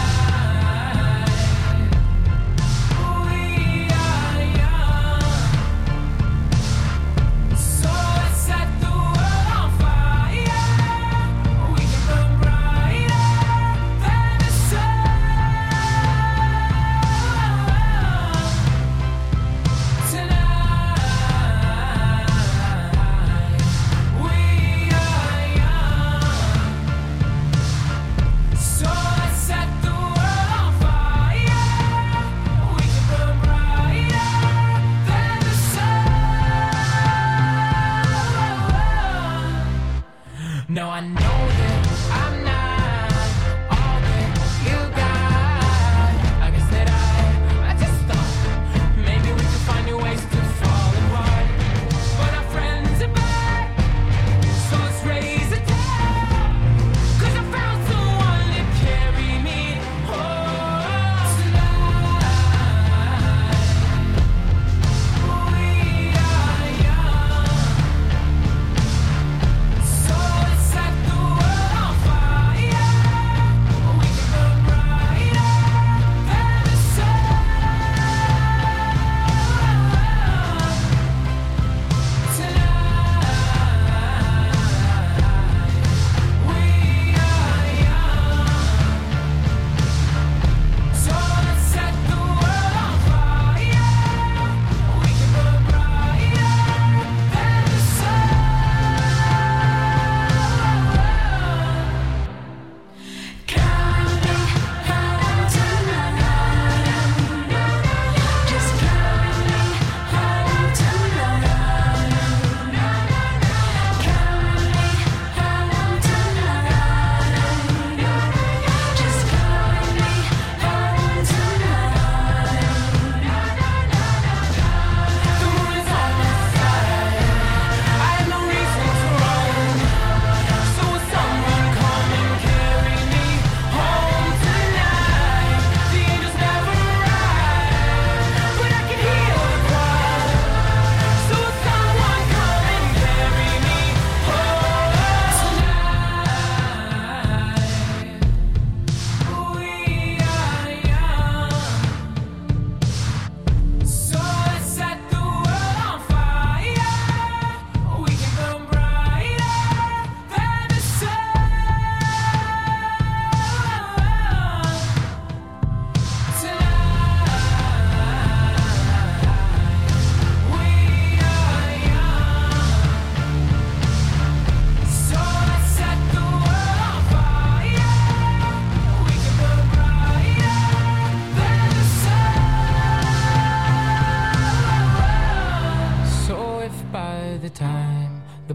[SPEAKER 19] We are young, so let's set the world on fire. We can burn brighter than the sun. So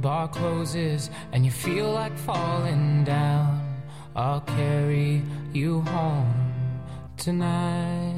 [SPEAKER 19] bar closes and you feel like falling down, I'll carry you home tonight.